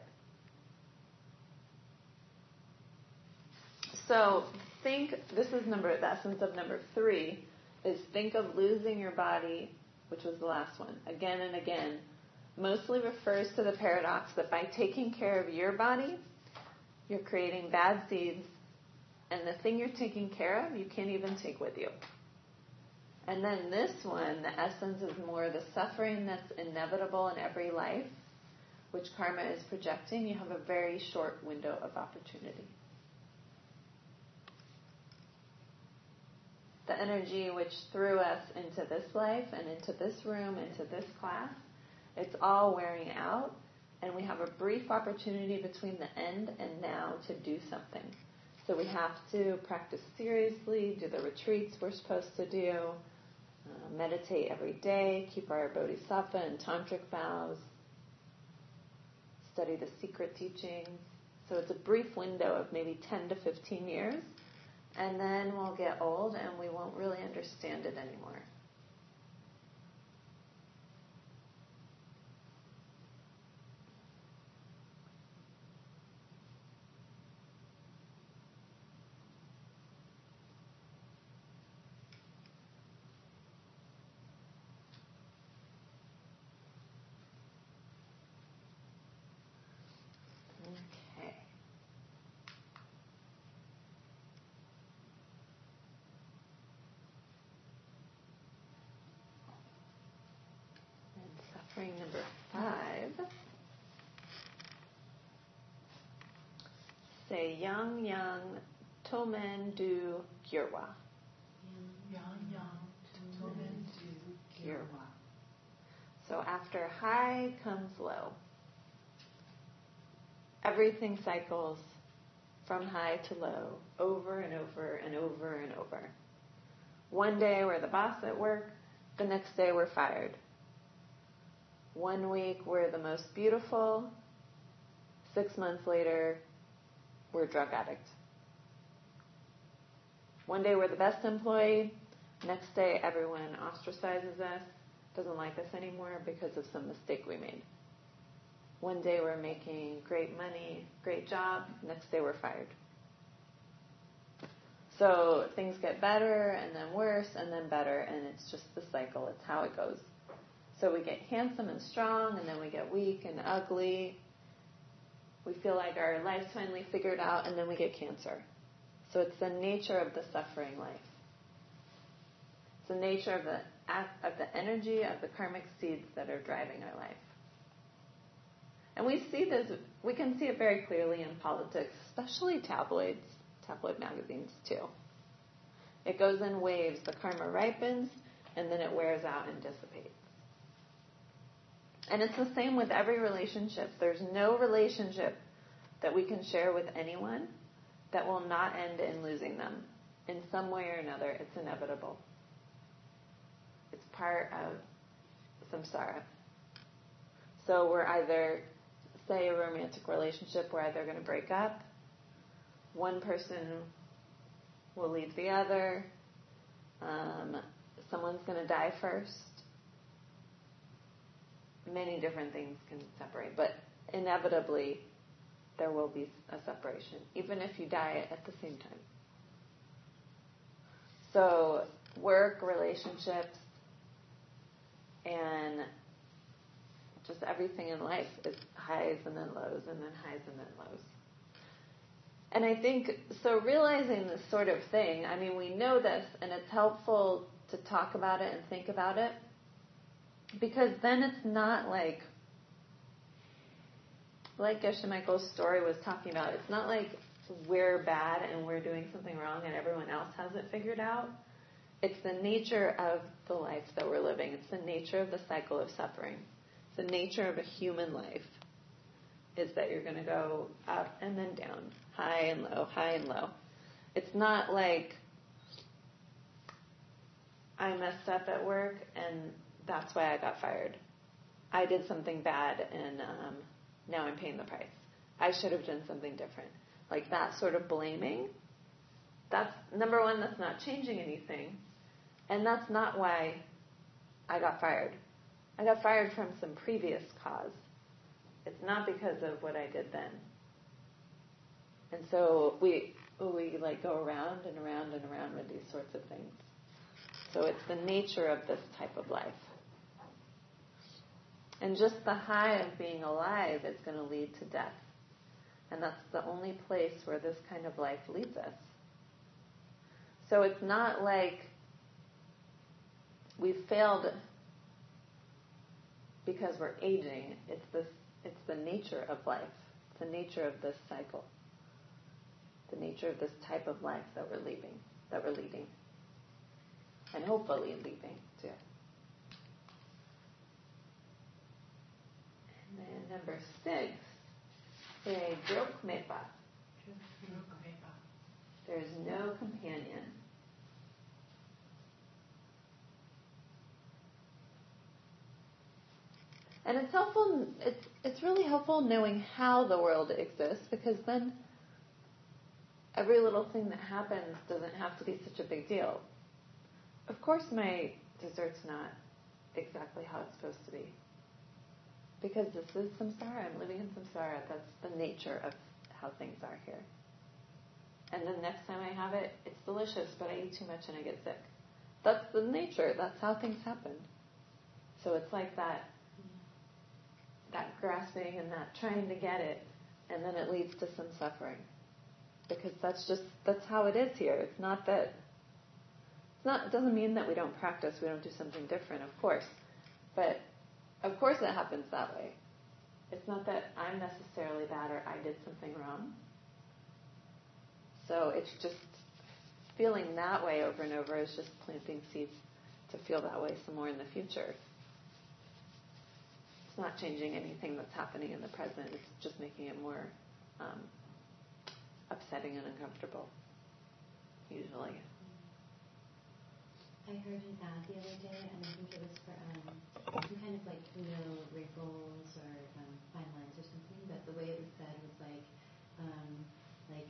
S1: So think, this is number, the essence of number three, is think of losing your body, which was the last one, again and again, mostly refers to the paradox that by taking care of your body, you're creating bad seeds, and the thing you're taking care of, you can't even take with you. And then this one, the essence is more the suffering that's inevitable in every life, which karma is projecting. You have a very short window of opportunity. The energy which threw us into this life and into this room, into this class, it's all wearing out, and we have a brief opportunity between the end and now to do something. So we have to practice seriously, do the retreats we're supposed to do, uh, meditate every day, keep our bodhisattva and tantric vows, study the secret teachings. So it's a brief window of maybe ten to fifteen years. And then we'll get old and we won't really understand it anymore. Number five. Say Yang Yang Tomen Du Gyurwa.
S3: Yang Yang Tomen Du Gyurwa.
S1: So after high comes low. Everything cycles from high to low, over and over and over and over. One day we're the boss at work, the next day we're fired. One week we're the most beautiful, six months later we're a drug addict. One day we're the best employee. Next day everyone ostracizes us, doesn't like us anymore because of some mistake we made. One day we're making great money, great job. Next day we're fired. So things get better and then worse and then better, and it's just the cycle. It's how it goes. So we get handsome and strong, and then we get weak and ugly. We feel like our life's finally figured out, and then we get cancer. So it's the nature of the suffering life. It's the nature of the of the energy of the karmic seeds that are driving our life. And we see this, we can see it very clearly in politics, especially tabloids, tabloid magazines too. It goes in waves. The karma ripens, and then it wears out and dissipates. And it's the same with every relationship. There's no relationship that we can share with anyone that will not end in losing them. In some way or another, it's inevitable. It's part of samsara. So we're either, say a romantic relationship, we're either going to break up, one person will leave the other, um, someone's going to die first. Many different things can separate, but inevitably there will be a separation, even if you die at the same time. So work, relationships, and just everything in life is highs and then lows, and then highs and then lows. And I think, so realizing this sort of thing, I mean, we know this, and it's helpful to talk about it and think about it, because then it's not like, like Geshe Michael's story was talking about, it's not like we're bad and we're doing something wrong and everyone else has it figured out. It's the nature of the life that we're living. It's the nature of the cycle of suffering. The nature of a human life is that you're going to go up and then down, high and low, high and low. It's not like I messed up at work and that's why I got fired. I did something bad and um, now I'm paying the price. I should have done something different. Like that sort of blaming, that's, number one, that's not changing anything. And that's not why I got fired. I got fired from some previous cause. It's not because of what I did then. And so we we like go around and around and around with these sorts of things. So it's the nature of this type of life. And just the high of being alive is going to lead to death. And that's the only place where this kind of life leads us. So it's not like we've failed because we're aging. It's this. It's the nature of life. It's the nature of this cycle. The nature of this type of life that we're leaving, that we're leading, and hopefully leaving too. And then number six, say Drokmepa. There's no companion. And it's helpful, it's, it's really helpful knowing how the world exists, because then every little thing that happens doesn't have to be such a big deal. Of course my dessert's not exactly how it's supposed to be. Because this is samsara, I'm living in samsara, that's the nature of how things are here. And then next time I have it, it's delicious, but I eat too much and I get sick. That's the nature, that's how things happen. So it's like that that grasping and that trying to get it, and then it leads to some suffering. Because that's just, that's how it is here. It's not that, it's not, it doesn't mean that we don't practice, we don't do something different, of course. But, of course it happens that way. It's not that I'm necessarily bad or I did something wrong. So it's just, feeling that way over and over is just planting seeds to feel that way some more in the future. It's not changing anything that's happening in the present. It's just making it more um, upsetting and uncomfortable, usually.
S2: I heard that the other day, and I think it was for um, some kind of like no wrinkles or um, fine lines or something, but the way it was said was like, um, like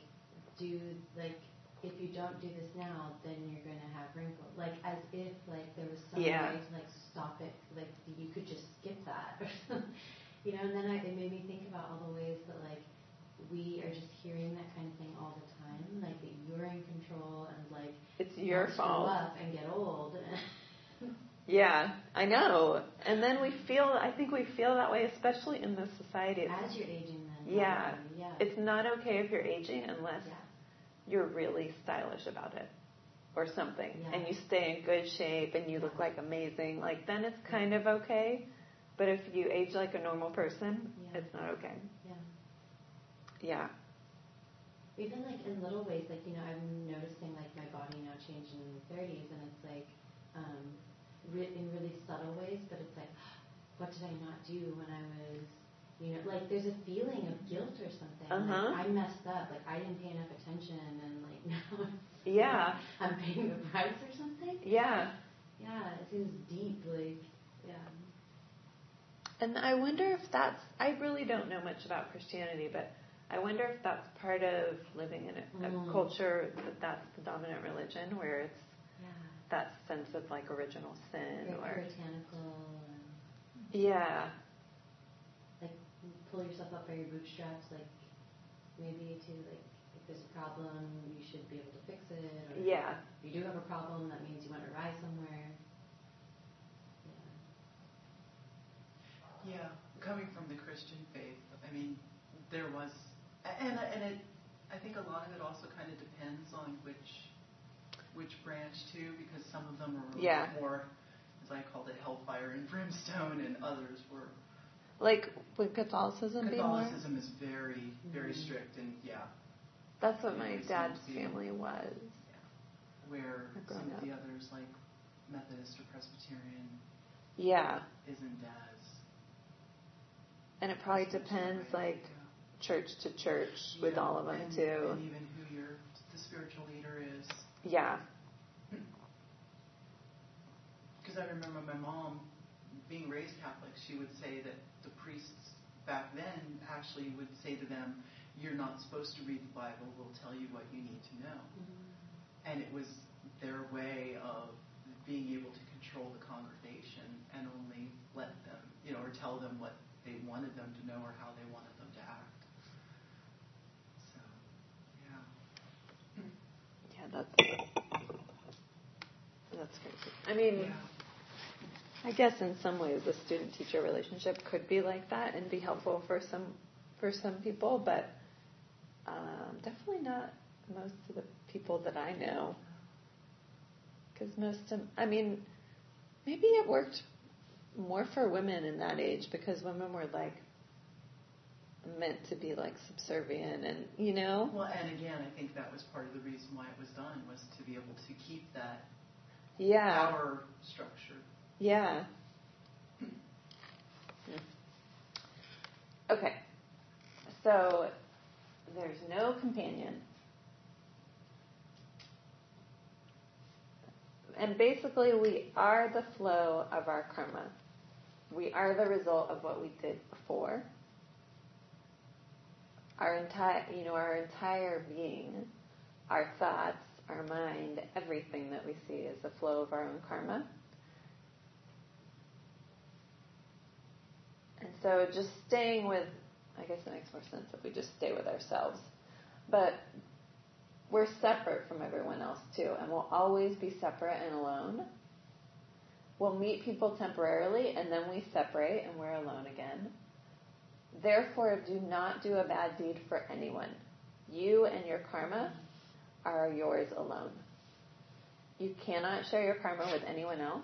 S2: don't do this now, then you're going to have wrinkles. Like, as if, like, there was some
S1: Yeah.
S2: way to, like, stop it. Like, you could just skip that. You know, and then I, it made me think about all the ways that, like, we are just hearing that kind of thing all the time. Like, that you're in control and, like,
S1: It's your
S2: don't
S1: fault.
S2: Grow up and get old.
S1: Yeah, I know. And then we feel, I think we feel that way, especially in this society.
S2: As you're aging, then.
S1: Yeah.
S2: Yeah.
S1: It's not okay if you're aging unless
S2: Yeah.
S1: you're really stylish about it or something.
S2: Yeah.
S1: And you stay in good shape and you
S2: Yeah.
S1: look like amazing. Like, then it's kind of okay. But if you age like a normal person,
S2: Yeah.
S1: it's not okay.
S2: Yeah.
S1: Yeah.
S2: Even like in little ways, like, you know, I'm noticing like my body now changing in the thirties, and it's like um, re- in really subtle ways, but it's like, what did I not do when I was, you know, like there's a feeling of guilt or something.
S1: Uh-huh.
S2: Like, I messed up, like I didn't pay enough attention, and like now it's,
S1: Yeah.
S2: I'm paying the price or something.
S1: Yeah.
S2: Yeah, it seems deep, like, yeah.
S1: And I wonder if that's, I really don't know much about Christianity, but I wonder if that's part of living in a, a
S2: Mm.
S1: culture that that's the dominant religion, where it's
S2: Yeah.
S1: that sense of like original sin.
S2: Very
S1: or
S2: puritanical, and
S1: Yeah.
S2: like pull yourself up by your bootstraps, like maybe to like if there's a problem you should be able to fix it, or
S1: Yeah.
S2: if you do have a problem that means you want to rise somewhere.
S3: Yeah, coming from the Christian faith, I mean, there was, and and it, I think a lot of it also kind of depends on which which branch too, because some of them are a
S1: Yeah.
S3: little more, as I called it, hellfire and brimstone, and others were.
S1: Like, would Catholicism be more?
S3: Catholicism is very, very
S2: Mhm.
S3: strict, and yeah,
S1: That's what my
S3: It seems
S1: dad's
S3: to be-
S1: family was.
S3: where
S1: Or growing
S3: some of
S1: up.
S3: the others, like Methodist or Presbyterian,
S1: Yeah.
S3: isn't as.
S1: And it probably
S3: as much that
S1: depends,
S3: way.
S1: like, church to church with
S3: Yeah,
S1: all of them,
S3: and,
S1: too.
S3: and even who your the spiritual leader is.
S1: Yeah.
S3: Because I remember my mom, being raised Catholic, she would say that the priests back then actually would say to them, "You're not supposed to read the Bible. We'll tell you what you need to know."
S2: Mm-hmm.
S3: And it was their way of being able to control the congregation and only let them, you know, or tell them what they wanted them to know or how they wanted them to act. So, yeah.
S1: Yeah, that's, that's crazy. I mean,
S3: Yeah.
S1: I guess in some ways the student-teacher relationship could be like that and be helpful for some for some people, but um, definitely not most of the people that I know. Because most of, I mean, maybe it worked more for women in that age because women were like meant to be like subservient and, you know?
S3: Well, and again, I think that was part of the reason why it was done, was to be able to keep that
S1: Yeah.
S3: power structure.
S1: Yeah. Okay. So there's no companion. And basically we are the flow of our karma. We are the result of what we did before. Our entire, you know, our entire being, our thoughts, our mind, everything that we see is the flow of our own karma. And so just staying with, I guess it makes more sense if we just stay with ourselves. But we're separate from everyone else too, and we'll always be separate and alone. We'll meet people temporarily, and then we separate, and we're alone again. Therefore, do not do a bad deed for anyone. You and your karma are yours alone. You cannot share your karma with anyone else.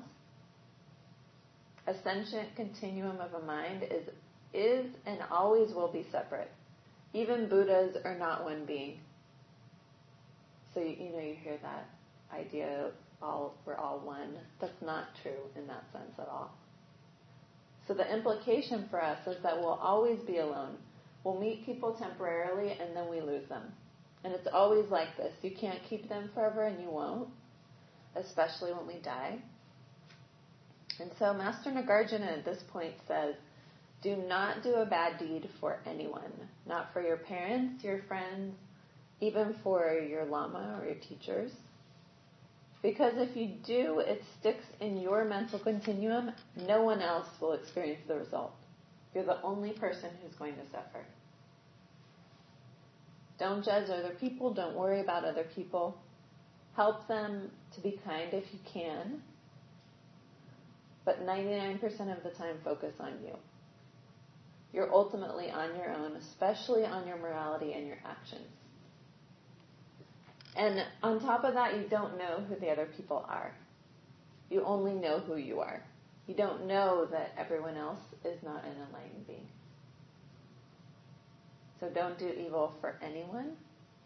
S1: A sentient continuum of a mind is is and always will be separate. Even Buddhas are not one being. So you, you know you hear that idea of all we're all one. That's not true in that sense at all. So the implication for us is that we'll always be alone. We'll meet people temporarily and then we lose them. And it's always like this. You can't keep them forever and you won't, especially when we die. And so Master Nagarjuna at this point says, do not do a bad deed for anyone. Not for your parents, your friends, even for your lama or your teachers. Because if you do, it sticks in your mental continuum. No one else will experience the result. You're the only person who's going to suffer. Don't judge other people. Don't worry about other people. Help them to be kind if you can. But ninety-nine percent of the time, focus on you. You're ultimately on your own, especially on your morality and your actions. And on top of that, you don't know who the other people are. You only know who you are. You don't know that everyone else is not an enlightened being. So don't do evil for anyone.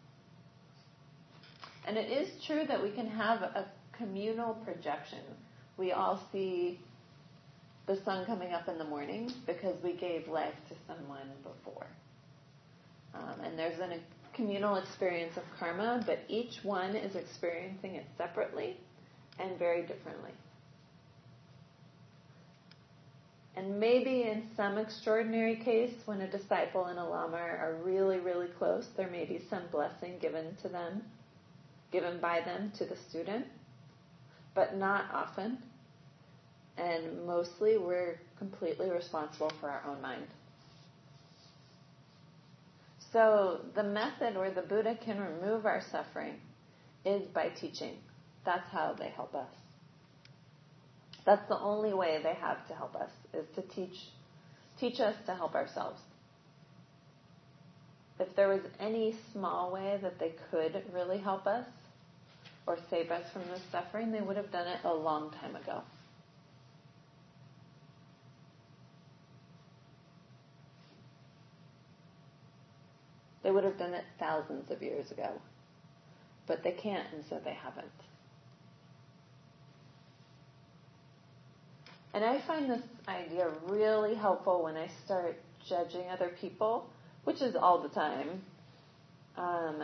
S1: And it is true that we can have a communal projection. We all see the sun coming up in the morning because we gave life to someone before. Um, and there's an, a communal experience of karma, but each one is experiencing it separately and very differently. And maybe in some extraordinary case, when a disciple and a lama are really, really close, there may be some blessing given to them, given by them to the student, but not often. And mostly we're completely responsible for our own mind. So the method where the Buddha can remove our suffering is by teaching. That's how they help us. That's the only way they have to help us, is to teach teach us to help ourselves. If there was any small way that they could really help us or save us from this suffering, they would have done it a long time ago. They would have done it thousands of years ago. But they can't, and so they haven't. And I find this idea really helpful when I start judging other people, which is all the time. Um,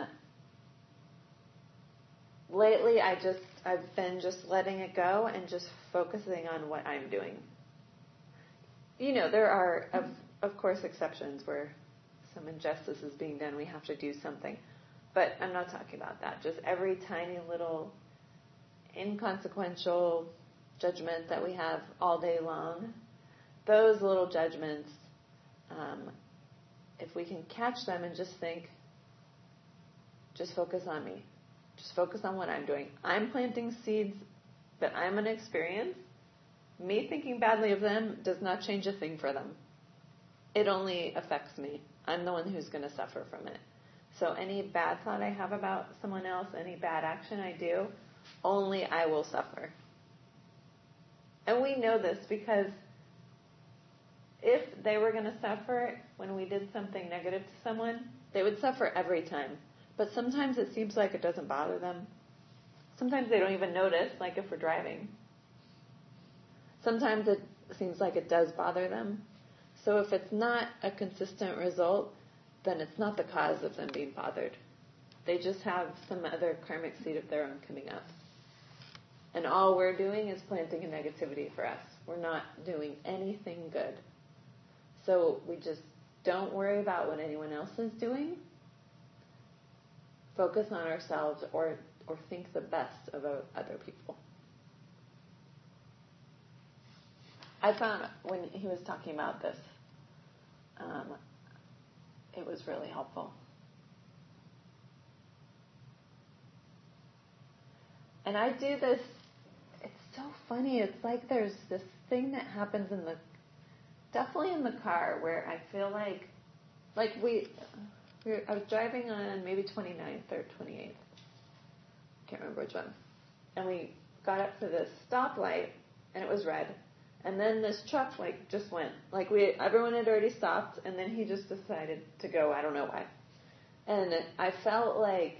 S1: lately, I just, I've been just letting it go and just focusing on what I'm doing. You know, there are, of, of course, exceptions where some injustice is being done, we have to do something. But I'm not talking about that. Just every tiny little inconsequential judgment that we have all day long, those little judgments, um, if we can catch them and just think, just focus on me. Just focus on what I'm doing. I'm planting seeds that I'm going to experience. Me thinking badly of them does not change a thing for them. It only affects me. I'm the one who's going to suffer from it. So any bad thought I have about someone else, any bad action I do, only I will suffer. And we know this because if they were going to suffer when we did something negative to someone, they would suffer every time. But sometimes it seems like it doesn't bother them. Sometimes they don't even notice, like if we're driving. Sometimes it seems like it does bother them. So if it's not a consistent result, then it's not the cause of them being bothered. They just have some other karmic seed of their own coming up. And all we're doing is planting a negativity for us. We're not doing anything good. So we just don't worry about what anyone else is doing. Focus on ourselves or, or think the best of other people. I found when he was talking about this, um, it was really helpful. And I do this, it's so funny, it's like there's this thing that happens in the, definitely in the car, where I feel like, like we, we were, I was driving on maybe twenty-ninth or twenty-eighth, can't remember which one, and we got up to this stoplight, and it was red. And then this truck, like, just went. Like, we, everyone had already stopped, and then he just decided to go. I don't know why. And I felt like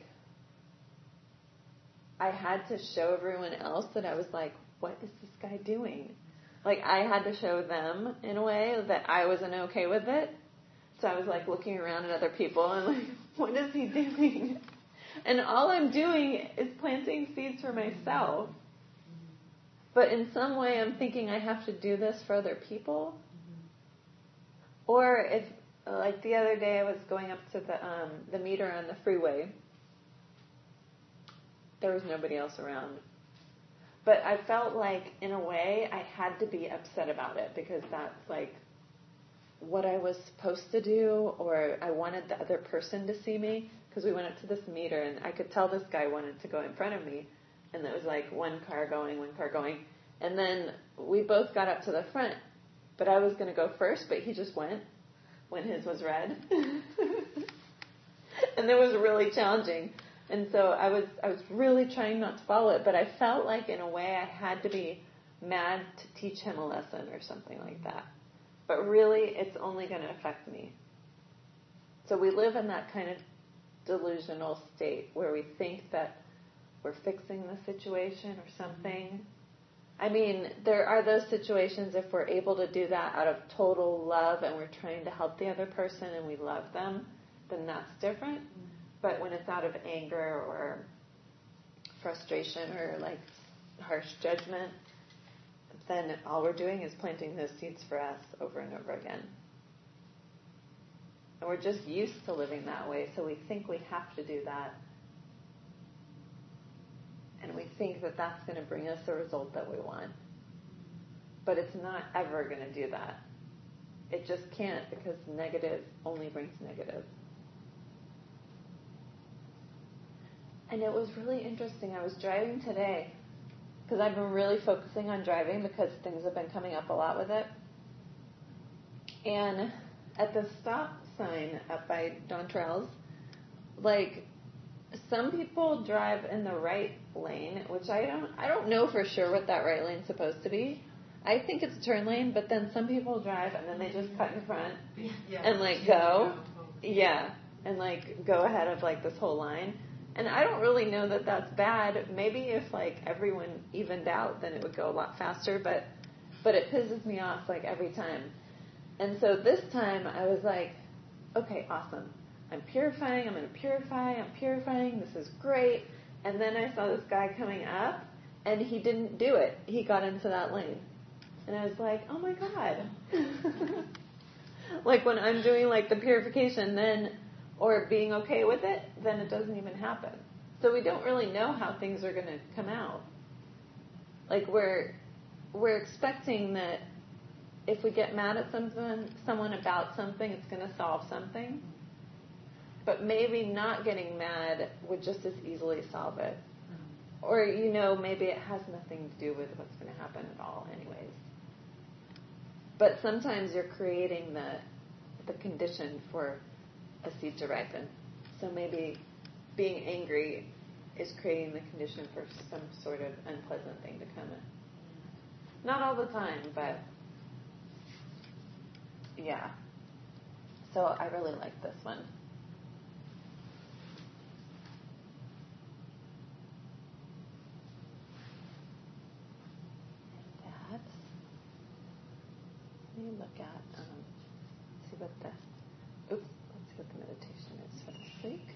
S1: I had to show everyone else that I was like, what is this guy doing? Like, I had to show them, in a way, that I wasn't okay with it. So I was, like, looking around at other people and, like, what is he doing? And all I'm doing is planting seeds for myself. But in some way, I'm thinking I have to do this for other people. Mm-hmm. Or if, like the other day, I was going up to the um, the meter on the freeway, there was nobody else around. But I felt like, in a way, I had to be upset about it because that's like what I was supposed to do, or I wanted the other person to see me, because we went up to this meter and I could tell this guy wanted to go in front of me, and it was like one car going, one car going, and then we both got up to the front, but I was going to go first, but he just went when his was red. And it was really challenging. And so I was I was really trying not to follow it, but I felt like in a way I had to be mad to teach him a lesson or something like that. But really, it's only going to affect me. So we live in that kind of delusional state where we think that we're fixing the situation or something. I mean, there are those situations if we're able to do that out of total love and we're trying to help the other person and we love them, then that's different. But when it's out of anger or frustration or like harsh judgment, then all we're doing is planting those seeds for us over and over again. And we're just used to living that way, so we think we have to do that. And we think that that's going to bring us the result that we want. But it's not ever going to do that. It just can't, because negative only brings negative. And it was really interesting. I was driving today, because I've been really focusing on driving because things have been coming up a lot with it. And at the stop sign up by Dontrell's, like, some people drive in the right lane, which I don't I don't know for sure what that right lane's supposed to be. I think it's a turn lane, but then some people drive and then they just cut in front
S3: Yeah.
S1: and like go. Yeah. And like go ahead of like this whole line. And I don't really know that that's bad. Maybe if like everyone evened out, then it would go a lot faster, but but it pisses me off like every time. And so this time I was like, okay, awesome. I'm purifying, I'm going to purify, I'm purifying, this is great. And then I saw this guy coming up, and he didn't do it. He got into that lane. And I was like, oh my God. Like when I'm doing like the purification then, or being okay with it, then it doesn't even happen. So we don't really know how things are going to come out. Like we're, we're expecting that if we get mad at someone, someone about something, it's going to solve something. But maybe not getting mad would just as easily solve it. Or, you know, maybe it has nothing to do with what's going to happen at all anyways. But sometimes you're creating the the condition for a seed to ripen. So maybe being angry is creating the condition for some sort of unpleasant thing to come in. Not all the time, but yeah. So I really like this one. Let me look at, um, see what the, oops, let's see what the meditation is for this week.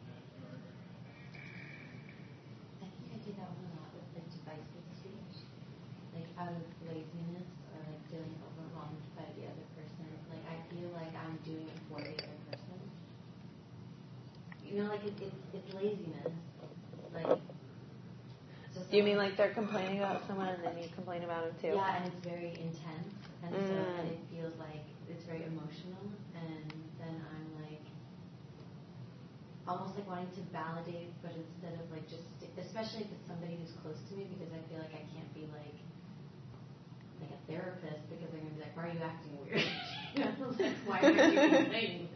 S2: I think I do that one a lot with like divisive speech, like out of laziness or like feeling overwhelmed by the other person. Like I feel like I'm doing it for the other person. You know, like it, it's it's laziness. Like. So
S1: You mean like they're complaining about someone and then you complain about them too?
S2: Yeah, and it's very intense. And
S1: mm.
S2: so and it feels like it's very emotional, and then I'm like almost like wanting to validate, but instead of like just, especially if it's somebody who's close to me, because I feel like I can't be like like a therapist, because they're gonna be like, why are you acting weird? You know, like, why are you complaining?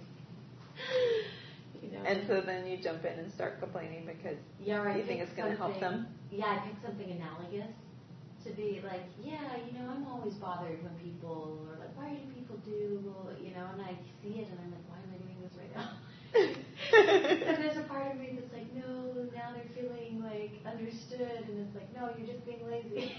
S2: You know?
S1: And so then you jump in and start complaining because
S2: yeah, right,
S1: you think it's going to help them?
S2: Yeah, I pick something analogous. To be like, yeah, you know, I'm always bothered when people are like, why do people do, you know, and I see it and I'm like, why am I doing this right now? And there's a part of me that's like, no, now they're feeling like understood, and it's like, no, you're just being lazy.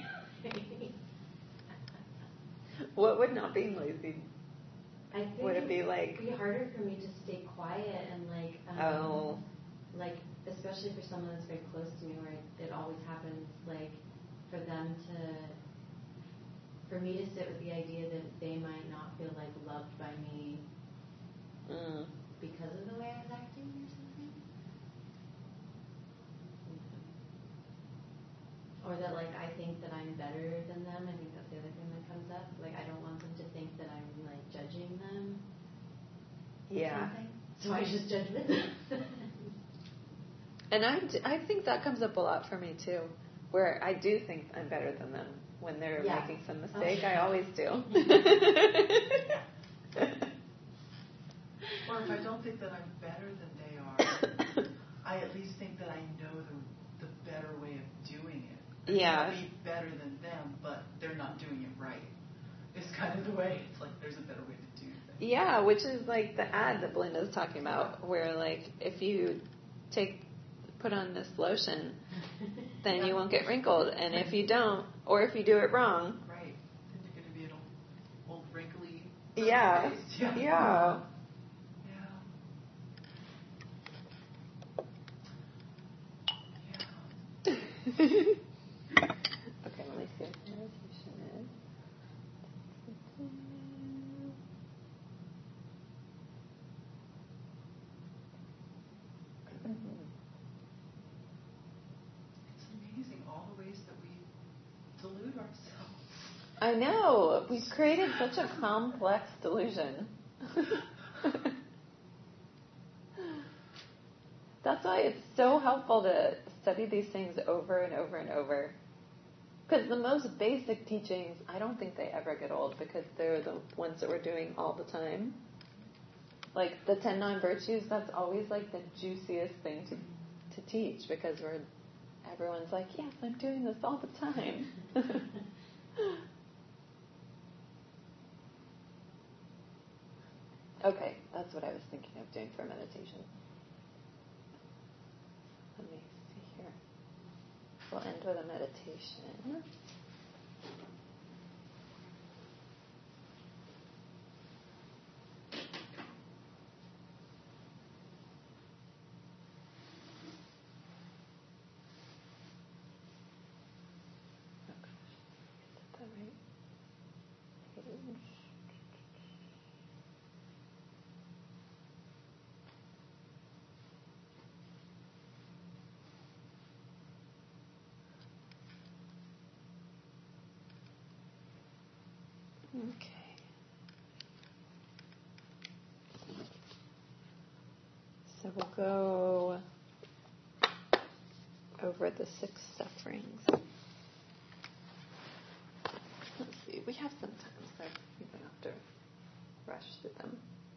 S1: What would not being lazy?
S2: I think
S1: would it be like?
S2: It'd be harder for me to stay quiet and like, um,
S1: oh.
S2: like, especially for someone that's very close to me, where it, it always happens, like, for them to, for me to sit with the idea that they might not feel like loved by me
S1: mm.
S2: because of the way I was acting or something. like I think that I'm better than them. I think that's the other thing that comes up. Like I don't want them to think that I'm like judging them.
S1: Yeah.
S2: So I just judge with them.
S1: And I, I think that comes up a lot for me too, where I do think I'm better than them when they're
S2: yeah.
S1: making some mistake. I always do.
S3: Or if I don't think that I'm better than they are, I at least think that I know the the better way of doing it. I
S1: Yeah.
S3: I'll be better than them, but they're not doing it right. It's kind of the way. It's like there's a better way to do things.
S1: Yeah, which is like the ad that Belinda's talking about, where like if you take put on this lotion, then
S3: Yeah.
S1: you won't get wrinkled, and if you don't, or if you do it wrong,
S3: Right. Then you're going to be an old, old wrinkly.
S1: yeah,
S3: face. Yeah.
S1: yeah.
S3: Yeah.
S1: Okay, let me see what the meditation is.
S3: It's amazing all the ways that we delude ourselves.
S1: I know. We've created such a complex delusion. That's why it's so helpful to study these things over and over and over. Because the most basic teachings, I don't think they ever get old because they're the ones that we're doing all the time. Like the ten non-virtues, that's always like the juiciest thing to to teach because we're everyone's like, yes, I'm doing this all the time. Okay, that's what I was thinking of doing for meditation. Let me see here. We'll end with a meditation. Okay. Is that right? Page. Okay. So we'll go over the six sufferings. Let's see, we have some time, so we don't have to rush through them.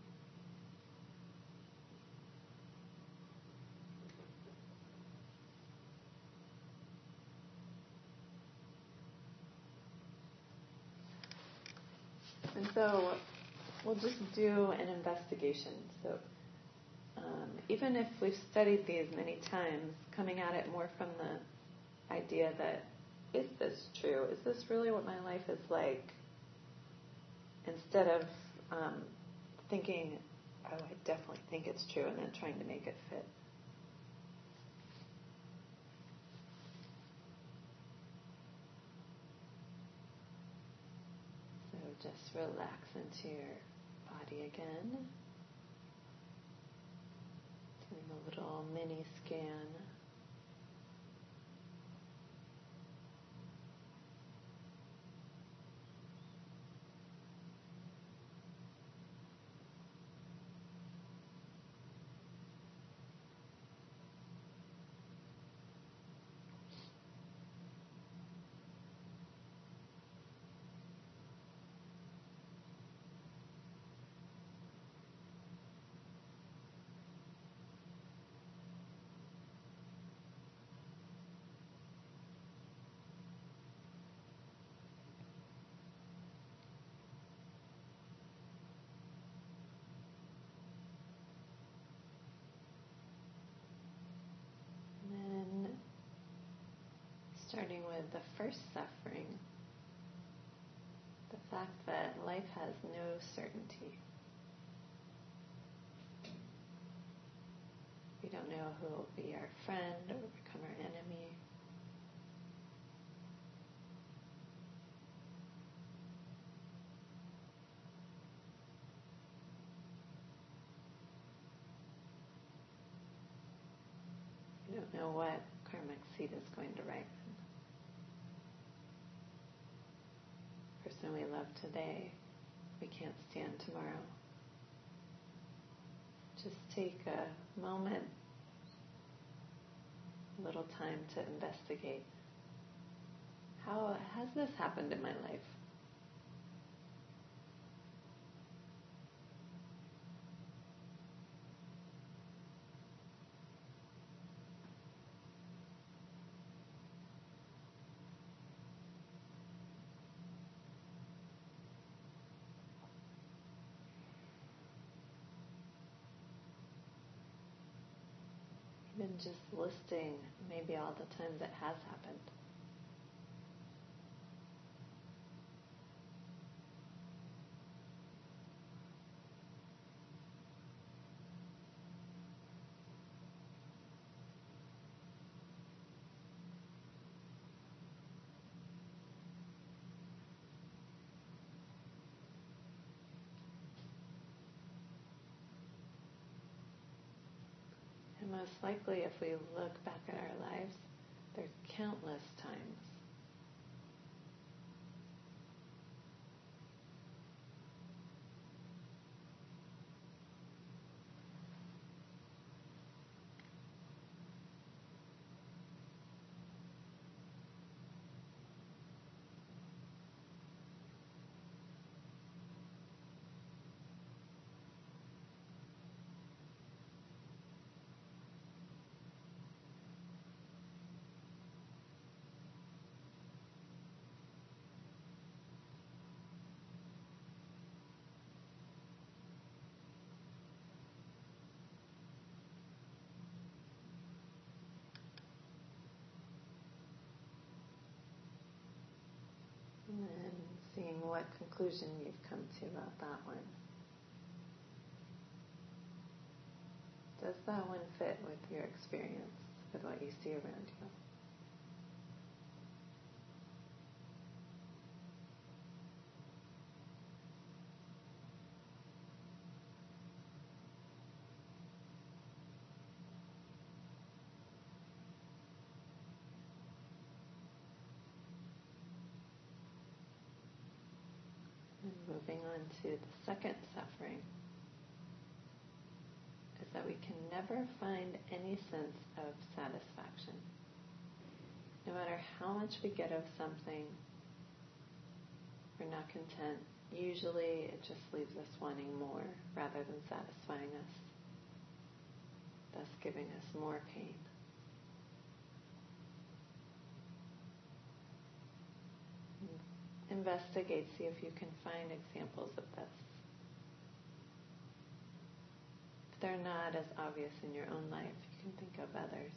S1: And so we'll just do an investigation. So um, even if we've studied these many times, coming at it more from the idea that, is this true? Is this really what my life is like? Instead of um, thinking, oh, I definitely think it's true, and then trying to make it fit. So just relax into your body again. Doing a little mini scan. Starting with the first suffering, the fact that life has no certainty. We don't know who will be our friend or become our enemy. We don't know what karmic seed is going to ripen. person we love today, we can't stand tomorrow. Just take a moment, a little time to investigate. How has this happened in my life? Even just listing maybe all the times it has happened. And most likely, if we look back at our lives, there's countless times. And then seeing what conclusion you've come to about that one. Does that one fit with your experience, with what you see around you? And moving on to the second suffering, is that we can never find any sense of satisfaction. No matter how much we get of something, we're not content. Usually it just leaves us wanting more rather than satisfying us, thus giving us more pain. Investigate, see if you can find examples of this. If they're not as obvious in your own life, you can think of others.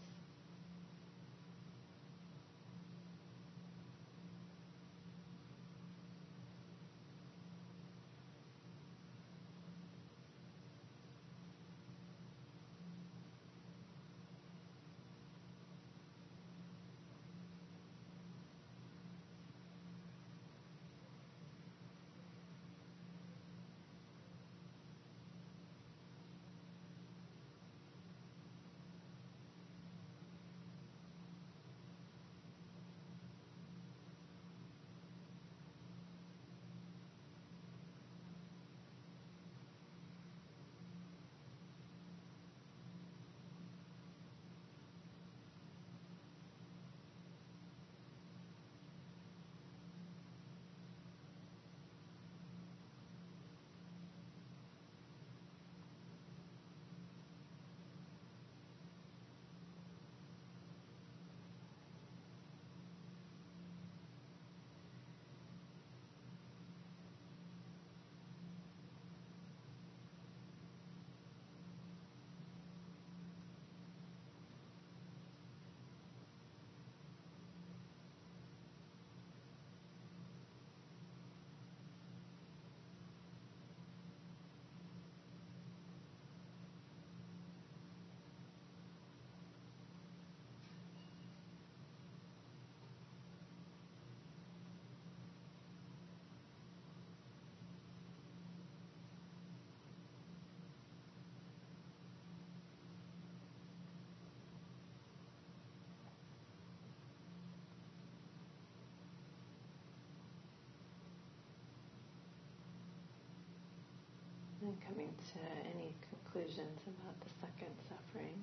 S1: And coming to any conclusions about the second suffering.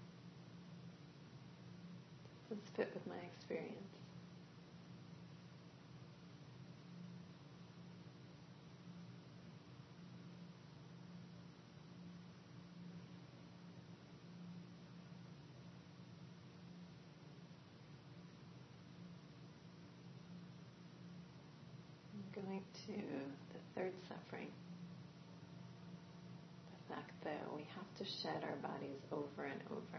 S1: Does this fit with my experience? I'm going to the third suffering. The fact that we have to shed our bodies over and over.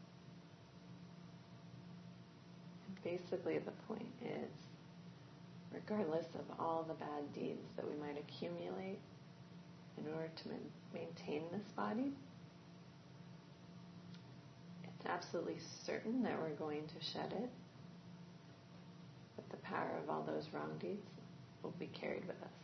S1: And basically the point is, regardless of all the bad deeds that we might accumulate in order to ma- maintain this body, it's absolutely certain that we're going to shed it, but the power of all those wrong deeds will be carried with us.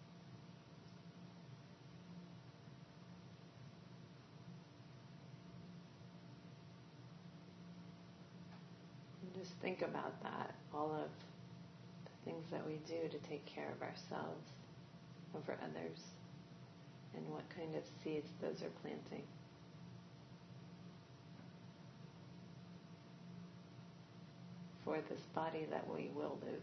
S1: And just think about that, all of the things that we do to take care of ourselves over others, and what kind of seeds those are planting. For this body that we will lose.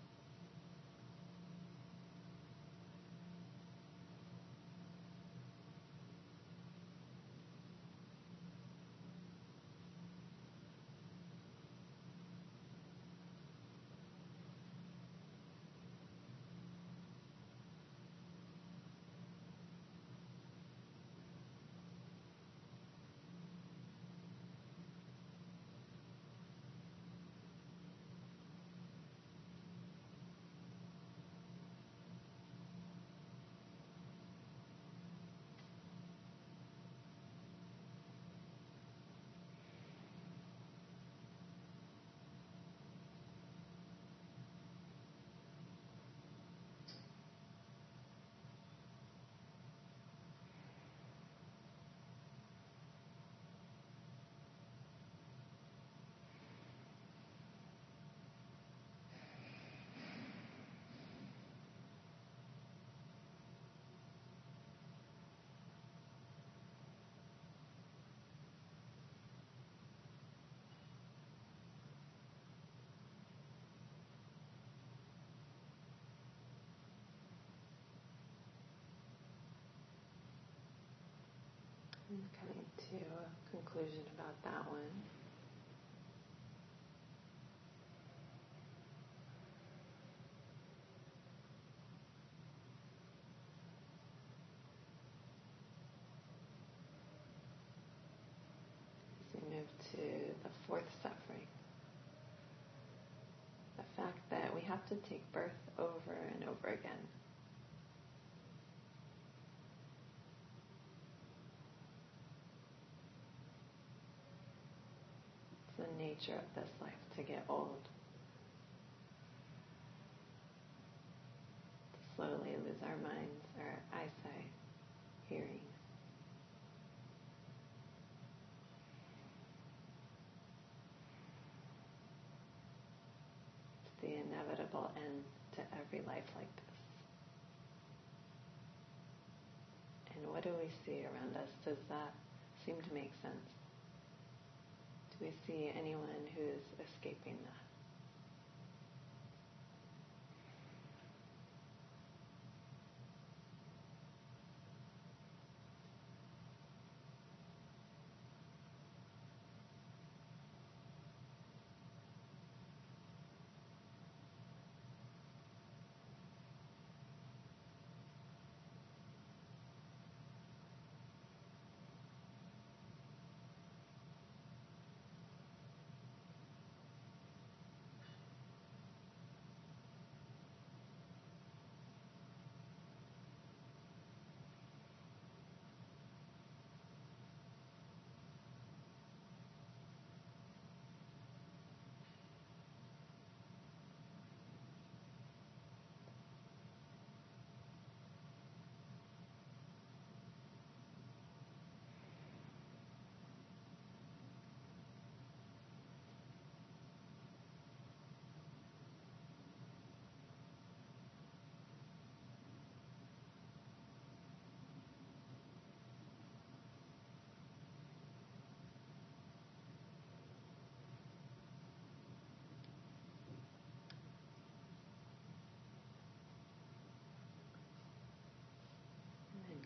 S1: And coming to a conclusion about that one. As we move to the fourth suffering. The fact that we have to take birth over and over again. It's the nature of this life to get old. To slowly lose our minds, our eyesight, hearing. It's the inevitable end to every life like this. And what do we see around us? Does that seem to make sense? Do we see anyone who's escaping that?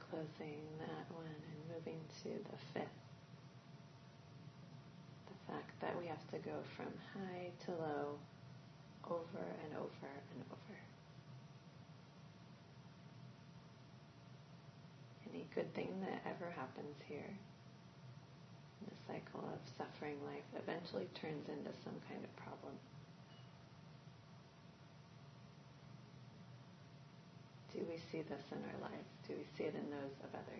S1: closing that one and moving to the fifth. The fact that we have to go from high to low, over and over and over. Any good thing that ever happens here, the cycle of suffering life eventually turns into some kind of problem. Do we see this in our lives? Do we see it in those of others?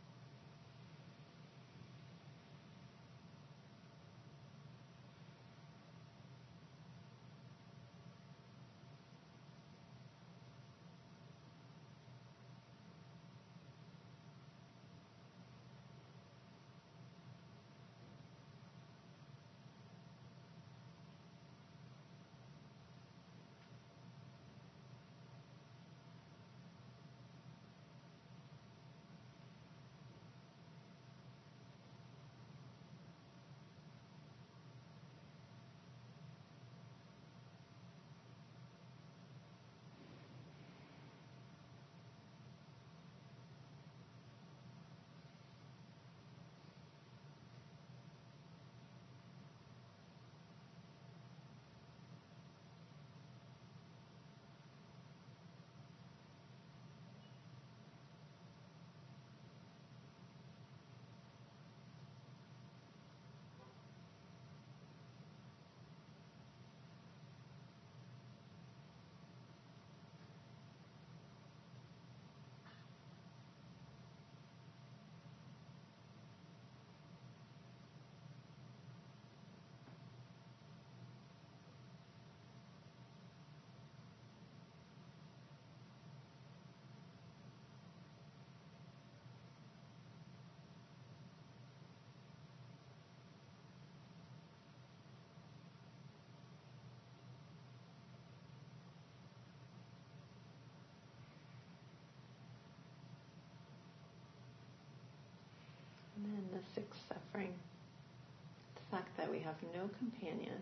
S1: And then the sixth suffering, the fact that we have no companion.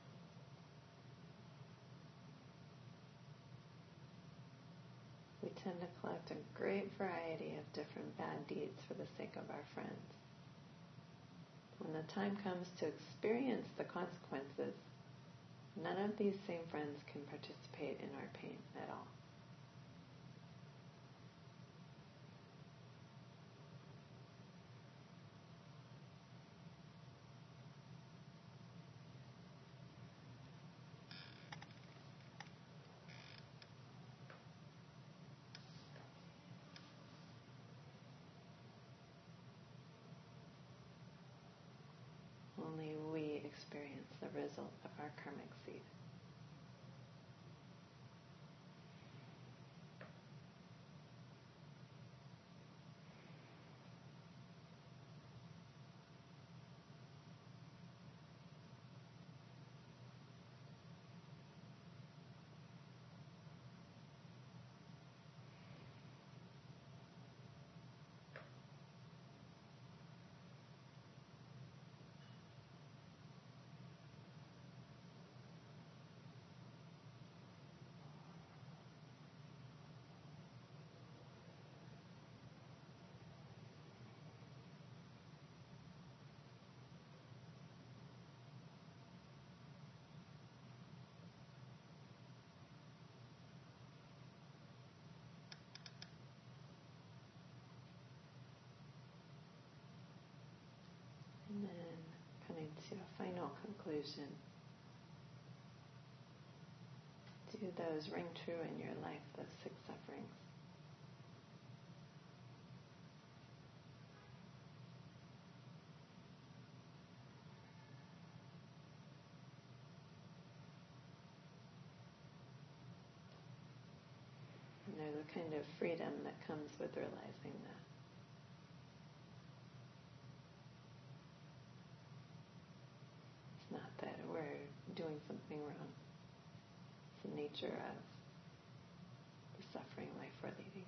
S1: We tend to collect a great variety of different bad deeds for the sake of our friends. When the time comes to experience the consequences, none of these same friends can participate in our pain at all. Only we experience the result of our karmic seed. And then coming to a final conclusion. Do those ring true in your life, those six sufferings? And there's a kind of freedom that comes with realizing that. It's not that we're doing something wrong. It's the nature of the suffering life we're leading.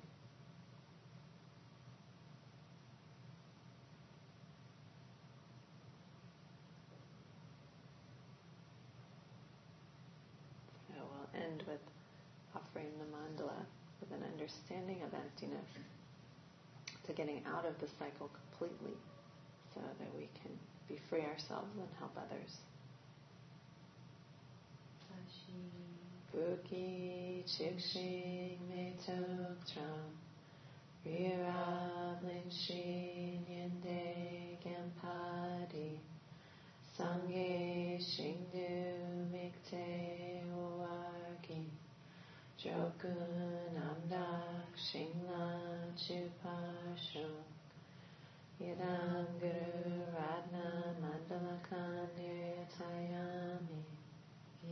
S1: So we'll end with offering the mandala with an understanding of emptiness to to getting out of the cycle completely so that we can be free ourselves and help others. Buki Chikshing Metok Tram Rirabling Shin Yende Gampadi Sangye Shingdu Mikte Uwargi Jokun Amdak Shingla Chupasho Yadam Guru Radna Mandalakan Nirtayami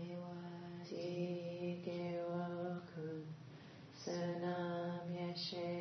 S1: Gewati Gewokun Sunam Yeshe